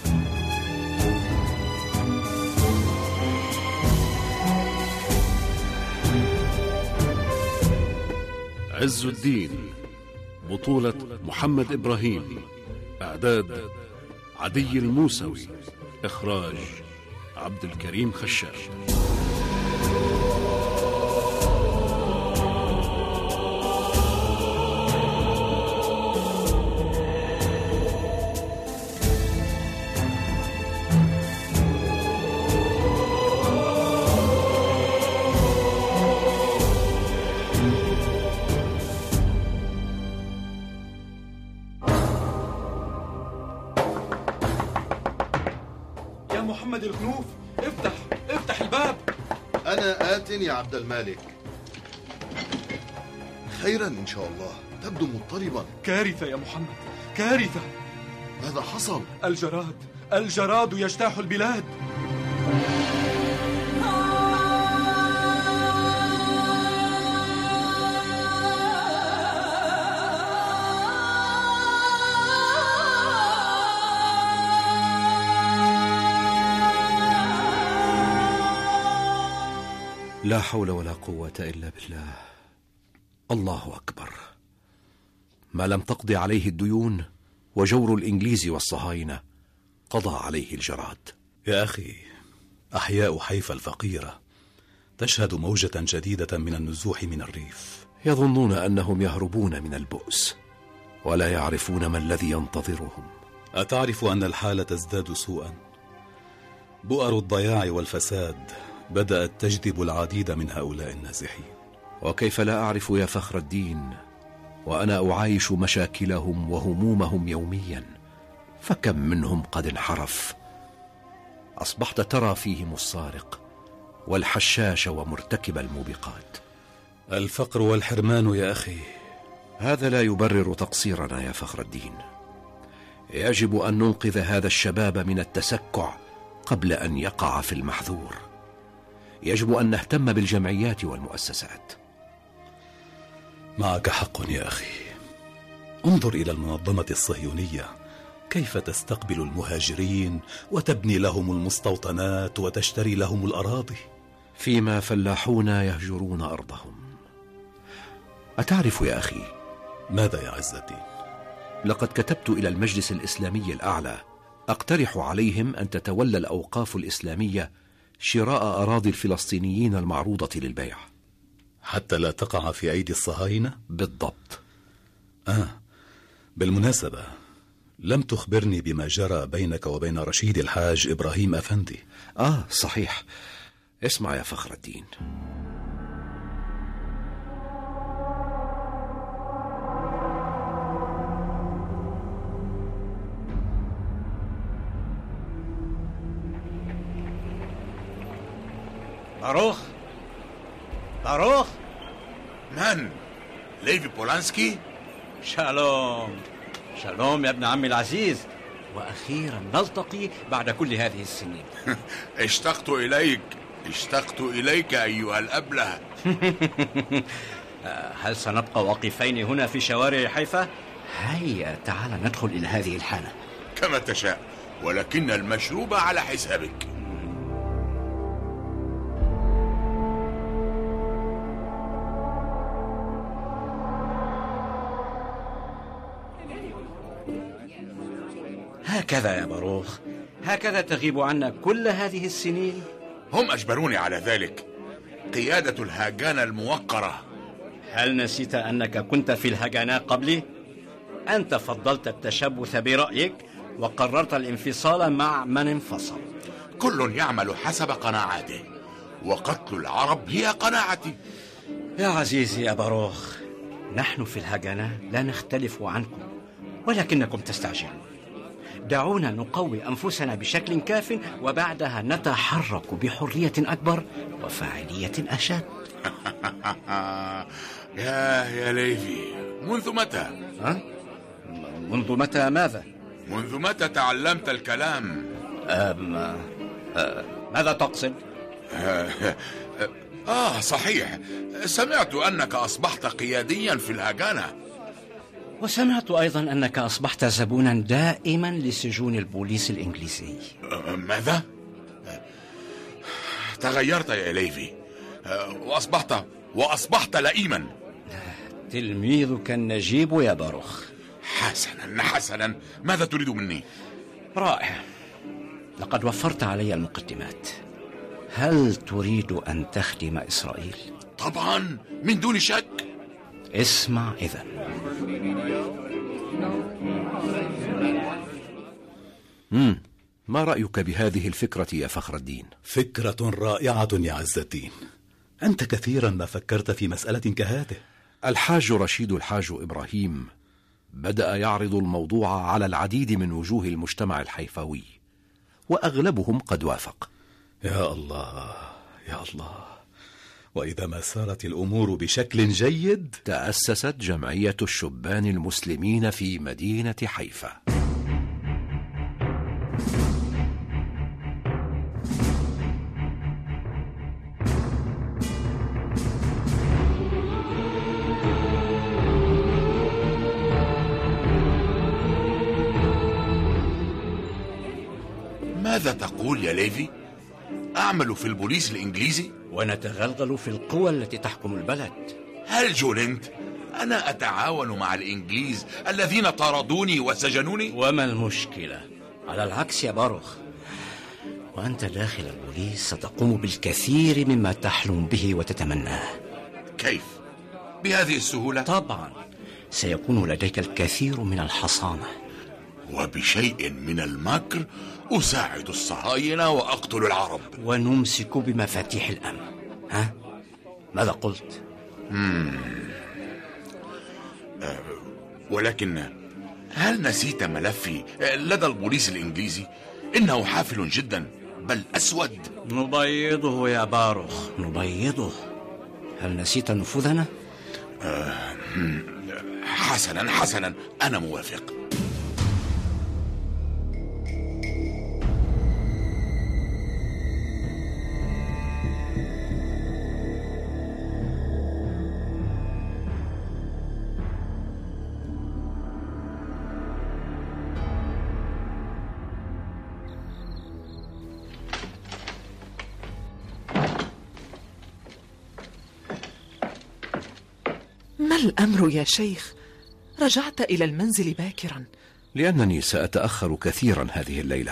عز الدين. بطولة محمد إبراهيم. إعداد عدي الموسوي. إخراج عبد الكريم خشاش. محمد الكنوف، افتح الباب. أنا آت يا عبد المالك. خيرا إن شاء الله، تبدو مضطربا. كارثة يا محمد، كارثة. ماذا حصل؟ الجراد يجتاح البلاد. لا حول ولا قوة إلا بالله. الله أكبر. ما لم تقضي عليه الديون وجور الإنجليز والصهاينة قضى عليه الجراد. يا أخي، أحياء حيفا الفقيرة تشهد موجة جديدة من النزوح من الريف. يظنون أنهم يهربون من البؤس ولا يعرفون ما الذي ينتظرهم. أتعرف أن الحالة تزداد سوءا؟ بؤر الضياع والفساد بدأت تجذب العديد من هؤلاء النازحين. وكيف لا أعرف يا فخر الدين، وأنا أعايش مشاكلهم وهمومهم يوميا، فكم منهم قد انحرف. أصبحت ترى فيهم السارق والحشاش ومرتكب الموبقات. الفقر والحرمان يا أخي. هذا لا يبرر تقصيرنا يا فخر الدين. يجب أن ننقذ هذا الشباب من التسكع قبل أن يقع في المحذور. يجب أن نهتم بالجمعيات والمؤسسات. معك حق يا أخي. انظر إلى المنظمة الصهيونية كيف تستقبل المهاجرين وتبني لهم المستوطنات وتشتري لهم الأراضي، فيما فلاحون يهجرون أرضهم. أتعرف يا أخي ماذا يا عز الدين؟ لقد كتبت إلى المجلس الإسلامي الأعلى أقترح عليهم أن تتولى الأوقاف الإسلامية شراء أراضي الفلسطينيين المعروضة للبيع حتى لا تقع في أيدي الصهاينة. بالضبط. بالمناسبة، لم تخبرني بما جرى بينك وبين رشيد الحاج إبراهيم أفندي. صحيح. اسمع يا فخر الدين. باروخ. من؟ ليفي بولانسكي؟ شالوم يا ابن عمي العزيز، وأخيرا نلتقي بعد كل هذه السنين. اشتقت إليك أيها الأبله. هل سنبقى واقفين هنا في شوارع حيفا؟ هيا تعال ندخل إلى هذه الحانة. كما تشاء، ولكن المشروب على حسابك. هكذا يا باروخ، هكذا تغيب عنا كل هذه السنين. هم أجبروني على ذلك، قيادة الهاجانة الموقرة. هل نسيت أنك كنت في الهاجانة قبلي؟ أنت فضلت التشبث برأيك وقررت الانفصال مع من انفصل. كل يعمل حسب قناعاته، وقتل العرب هي قناعتي. يا عزيزي يا باروخ، نحن في الهاجانة لا نختلف عنكم، ولكنكم تستعجلون. دعونا نقوي أنفسنا بشكل كاف، وبعدها نتحرك بحرية أكبر وفاعلية أشد. يا ليفي، منذ متى؟ منذ متى ماذا؟ منذ متى تعلمت الكلام؟ ماذا تقصد؟ صحيح، سمعت أنك أصبحت قياديا في الهاجانة، وسمعت أيضا أنك أصبحت زبونا دائما لسجون البوليس الإنجليزي. ماذا؟ تغيرت يا ليفي، وأصبحت لئيما. تلميذك النجيب يا باروخ. حسنا، ماذا تريد مني؟ رائع، لقد وفرت علي المقدمات. هل تريد أن تخدم إسرائيل؟ طبعا، من دون شك. اسمع إذن. ما رأيك بهذه الفكرة يا فخر الدين؟ فكرة رائعة يا عز الدين. أنت كثيرا ما فكرت في مسألة كهذه. الحاج رشيد الحاج إبراهيم بدأ يعرض الموضوع على العديد من وجوه المجتمع الحيفاوي، وأغلبهم قد وافق. يا الله يا الله، وإذا ما سارت الأمور بشكل جيد، تأسست جمعية الشبان المسلمين في مدينة حيفا. ماذا تقول يا ليفي؟ أعمل في البوليس الإنجليزي ونتغلغل في القوى التي تحكم البلد. هل جننت؟ أنا أتعاون مع الإنجليز الذين طردوني وسجنوني. وما المشكلة؟ على العكس يا باروخ، وأنت داخل البوليس ستقوم بالكثير مما تحلم به وتتمناه. كيف؟ بهذه السهولة؟ طبعا، سيكون لديك الكثير من الحصانة، وبشيء من المكر أساعد الصهاينة وأقتل العرب، ونمسك بمفاتيح الأمن. ها؟ ماذا قلت؟ ولكن هل نسيت ملفي لدى البوليس الإنجليزي؟ إنه حافل جدا، بل أسود. نبيضه يا باروخ، نبيضه. هل نسيت نفوذنا؟ حسنا، أنا موافق. ما الأمر يا شيخ؟ رجعت إلى المنزل باكرا. لأنني سأتأخر كثيرا هذه الليلة.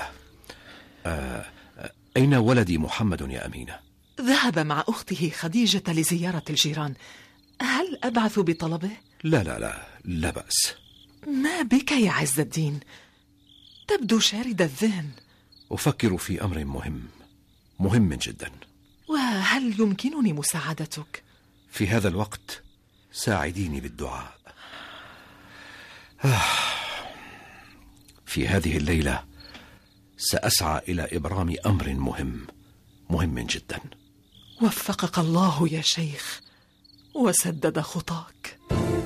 أين ولدي محمد يا أمينة؟ ذهب مع أخته خديجة لزيارة الجيران. هل أبعث بطلبه؟ لا بأس. ما بك يا عز الدين؟ تبدو شارد الذهن. أفكر في أمر مهم جدا. وهل يمكنني مساعدتك؟ في هذا الوقت ساعديني بالدعاء. في هذه الليلة سأسعى إلى إبرام أمر مهم جدا. وفقك الله يا شيخ وسدد خطاك.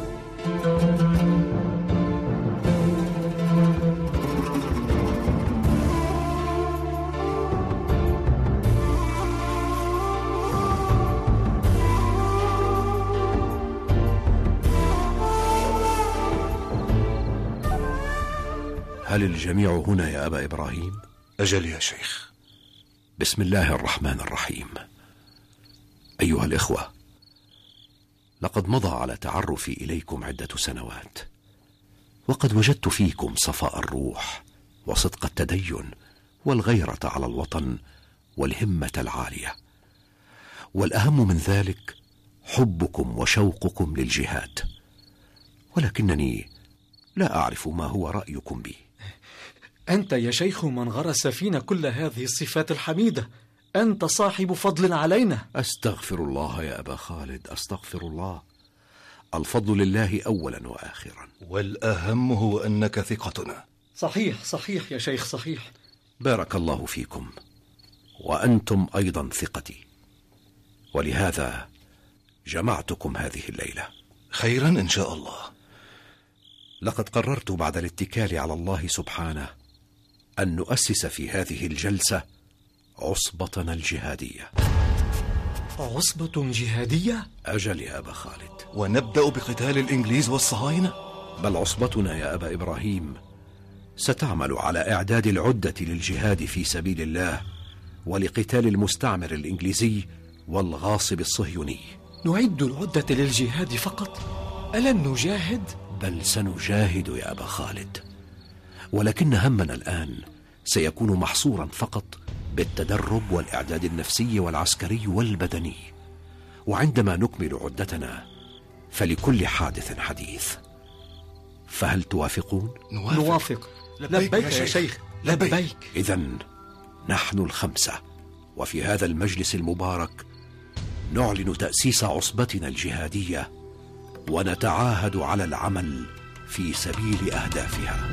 هل الجميع هنا يا أبا إبراهيم؟ أجل يا شيخ. بسم الله الرحمن الرحيم. أيها الإخوة، لقد مضى على تعرفي إليكم عدة سنوات، وقد وجدت فيكم صفاء الروح وصدق التدين والغيرة على الوطن والهمة العالية، والأهم من ذلك حبكم وشوقكم للجهاد، ولكنني لا أعرف ما هو رأيكم بي. أنت يا شيخ من غرس فينا كل هذه الصفات الحميدة، أنت صاحب فضل علينا. أستغفر الله يا أبا خالد، أستغفر الله. الفضل لله أولا وآخرا، والأهم هو أنك ثقتنا. صحيح يا شيخ، صحيح. بارك الله فيكم، وأنتم أيضا ثقتي، ولهذا جمعتكم هذه الليلة. خيرا إن شاء الله. لقد قررت بعد الاتكال على الله سبحانه أن نؤسس في هذه الجلسة عصبتنا الجهادية. عصبة جهادية؟ أجل يا أبا خالد. ونبدأ بقتال الإنجليز والصهاينة؟ بل عصبتنا يا أبا إبراهيم ستعمل على إعداد العدة للجهاد في سبيل الله ولقتال المستعمر الإنجليزي والغاصب الصهيوني. نعد العدة للجهاد فقط؟ ألن نجاهد؟ بل سنجاهد يا أبا خالد، ولكن همنا الآن سيكون محصورا فقط بالتدرب والإعداد النفسي والعسكري والبدني، وعندما نكمل عدتنا فلكل حادث حديث. فهل توافقون؟ نوافق. لبيك يا شيخ، لبيك. إذن نحن الخمسة، وفي هذا المجلس المبارك نعلن تأسيس عصبتنا الجهادية، ونتعاهد على العمل في سبيل أهدافها.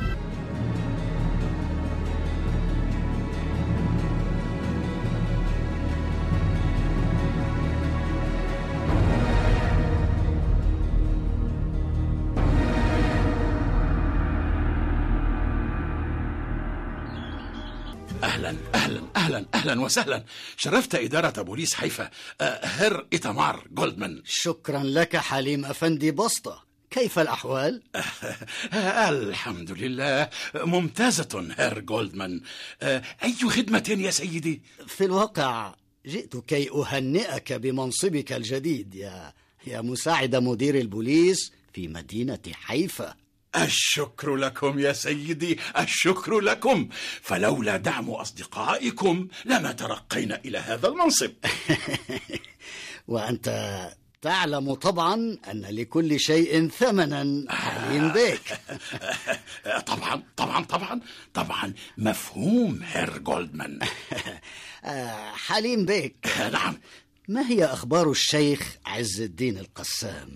أهلا وسهلا. شرفت إدارة بوليس حيفا هير إيتامار جولدمان. شكرا لك حليم أفندي بسطة. كيف الأحوال؟ الحمد لله ممتازة هير جولدمان. أي خدمة يا سيدي؟ في الواقع جئت كي أهنئك بمنصبك الجديد يا مساعد مدير البوليس في مدينة حيفا. الشكر لكم يا سيدي، الشكر لكم، فلولا دعم أصدقائكم لما ترقينا إلى هذا المنصب. وأنت تعلم طبعا أن لكل شيء ثمنا حليم بيك. طبعا مفهوم هير جولدمان. حليم بيك، نعم. ما هي أخبار الشيخ عز الدين القسام؟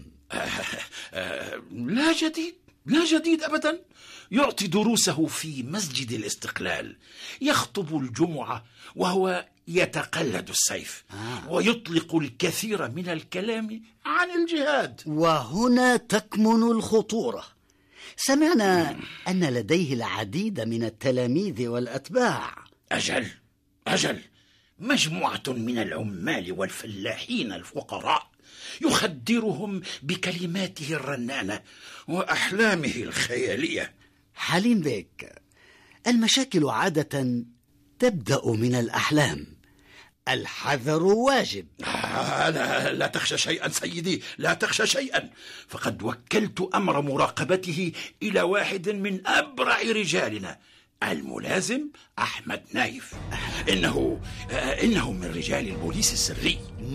لا جديد أبدا. يعطي دروسه في مسجد الاستقلال، يخطب الجمعة وهو يتقلد السيف، ويطلق الكثير من الكلام عن الجهاد. وهنا تكمن الخطورة. سمعنا أن لديه العديد من التلاميذ والأتباع. أجل، مجموعة من العمال والفلاحين الفقراء يخدرهم بكلماته الرنانة وأحلامه الخيالية. حليم بيك، المشاكل عادة تبدأ من الأحلام. الحذر واجب. لا تخشى شيئا سيدي، لا تخشى شيئا، فقد وكلت أمر مراقبته إلى واحد من أبرع رجالنا، الملازم أحمد نايف. إنه من رجال البوليس السري.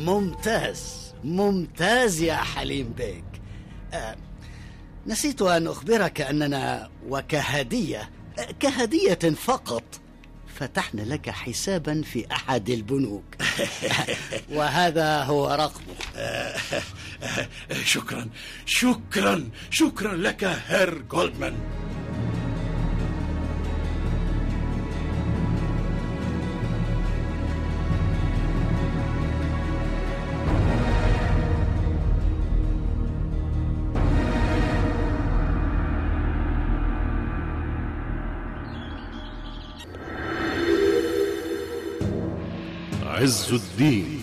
ممتاز يا حليم بيك. نسيت أن أخبرك أننا كهدية فقط فتحنا لك حسابا في أحد البنوك. وهذا هو رقمه. شكرا لك هير جولدمان. عز الدين.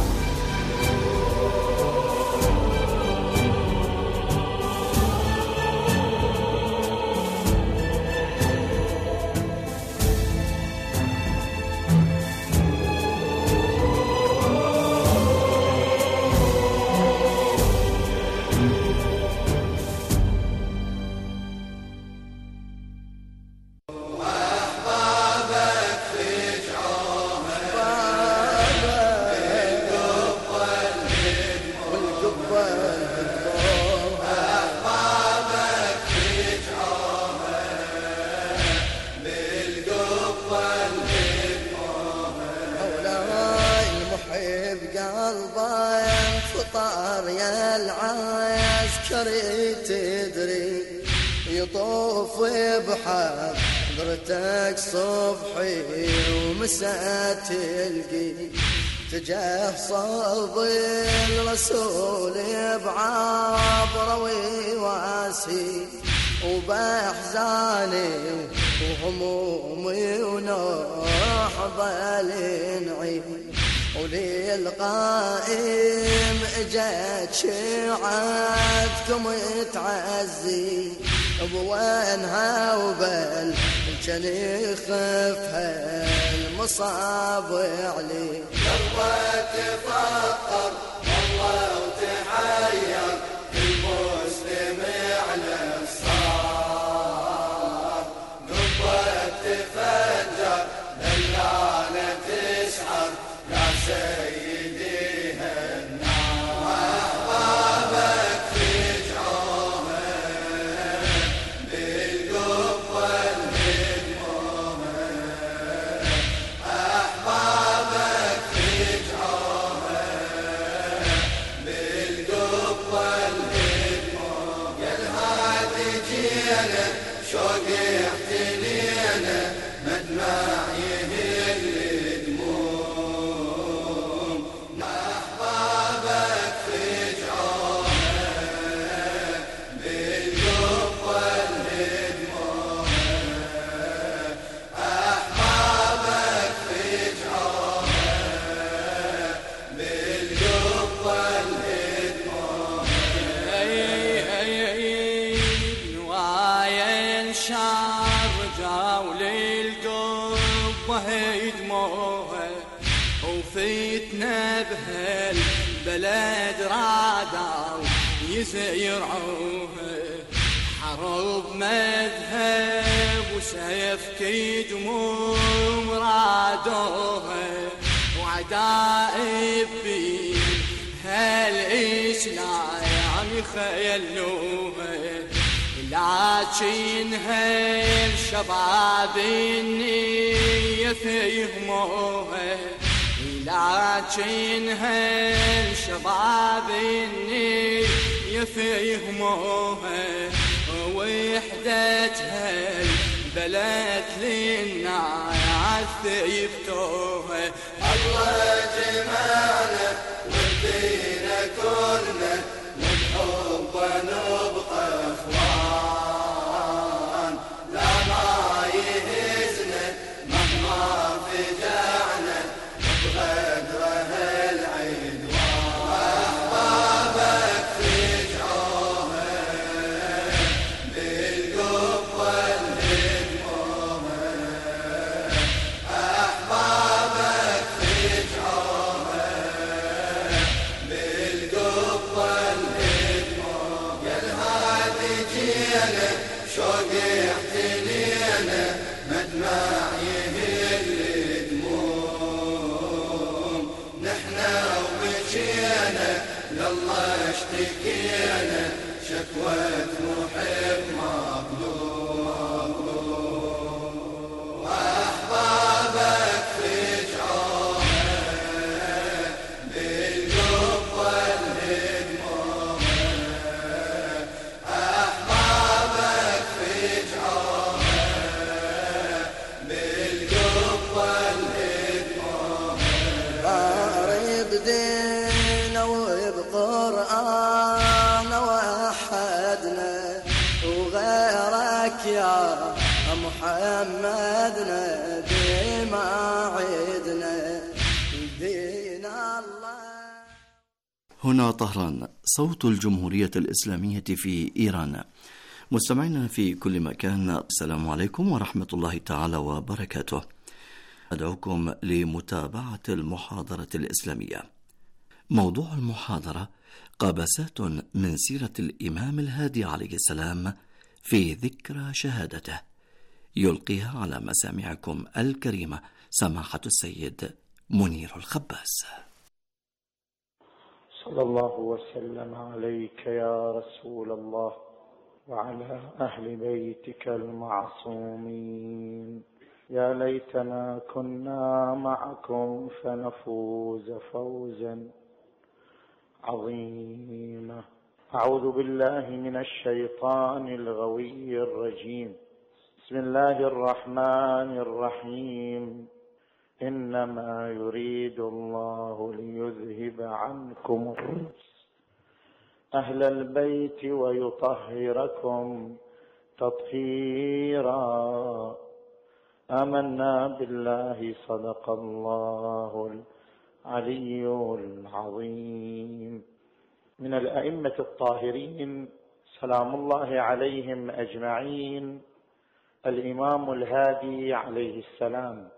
تدري يطوف بحضرتك صبحي ومساء تلقي تجاه صوب الرسول بعبره ويواسي وبأحزاني وهمومي ونوح ظل وللقائم اجت شيعتكم تعزي بوينها وبل كان يخفها المصاب علي قلبك تفطر والله وتحير المسلم قبه دموعه وفتنا بهالبلد رادوا يزيرعوها حرب مذهب وسيف كدموع رادوها وعدائب بهالإسلام يخيلوها لكن هالشباب النية فيهموها لكن هالشباب النية فيهموها وحدة هالبلد للناس يفتوها الله جمالنا ودينا كلنا نحب ونبقى اخوان لا ما يهزنا مهما فجعنا بغدره العدوان احبابك فجعوها بالقوه الهدموها احبابك فجعوها بالقوه الهدموها يا الهادي جينا شوق احتنينا مدمع يهل دموم نحنا ومشينا لله اشتكينا شكوى محب مظلوم واحبابك فجعوها بالقوه الهدموها احبابك فجعوها بالقوه الهدموها بارب دين وبقرآن وحدنا وغيرك يا محمد نبي ما عدنا دين الله. هنا طهران، صوت الجمهورية الإسلامية في إيران. مستمعينا في كل مكان، السلام عليكم ورحمة الله تعالى وبركاته. أدعوكم لمتابعة المحاضرة الإسلامية. موضوع المحاضرة قابسات من سيرة الإمام الهادي عليه السلام في ذكرى شهادته، يلقيها على مسامعكم الكريمة سماحة السيد منير الخباس. صلى الله وسلم عليك يا رسول الله وعلى أهل بيتك المعصومين. يا ليتنا كنا معكم فنفوز فوزا عظيما. أعوذ بالله من الشيطان الغوي الرجيم. بسم الله الرحمن الرحيم. إنما يريد الله ليذهب عنكم الرجس أهل البيت ويطهركم تطهيرا. آمنا بالله، صدق الله العلي العظيم. من الأئمة الطاهرين سلام الله عليهم أجمعين الإمام الهادي عليه السلام،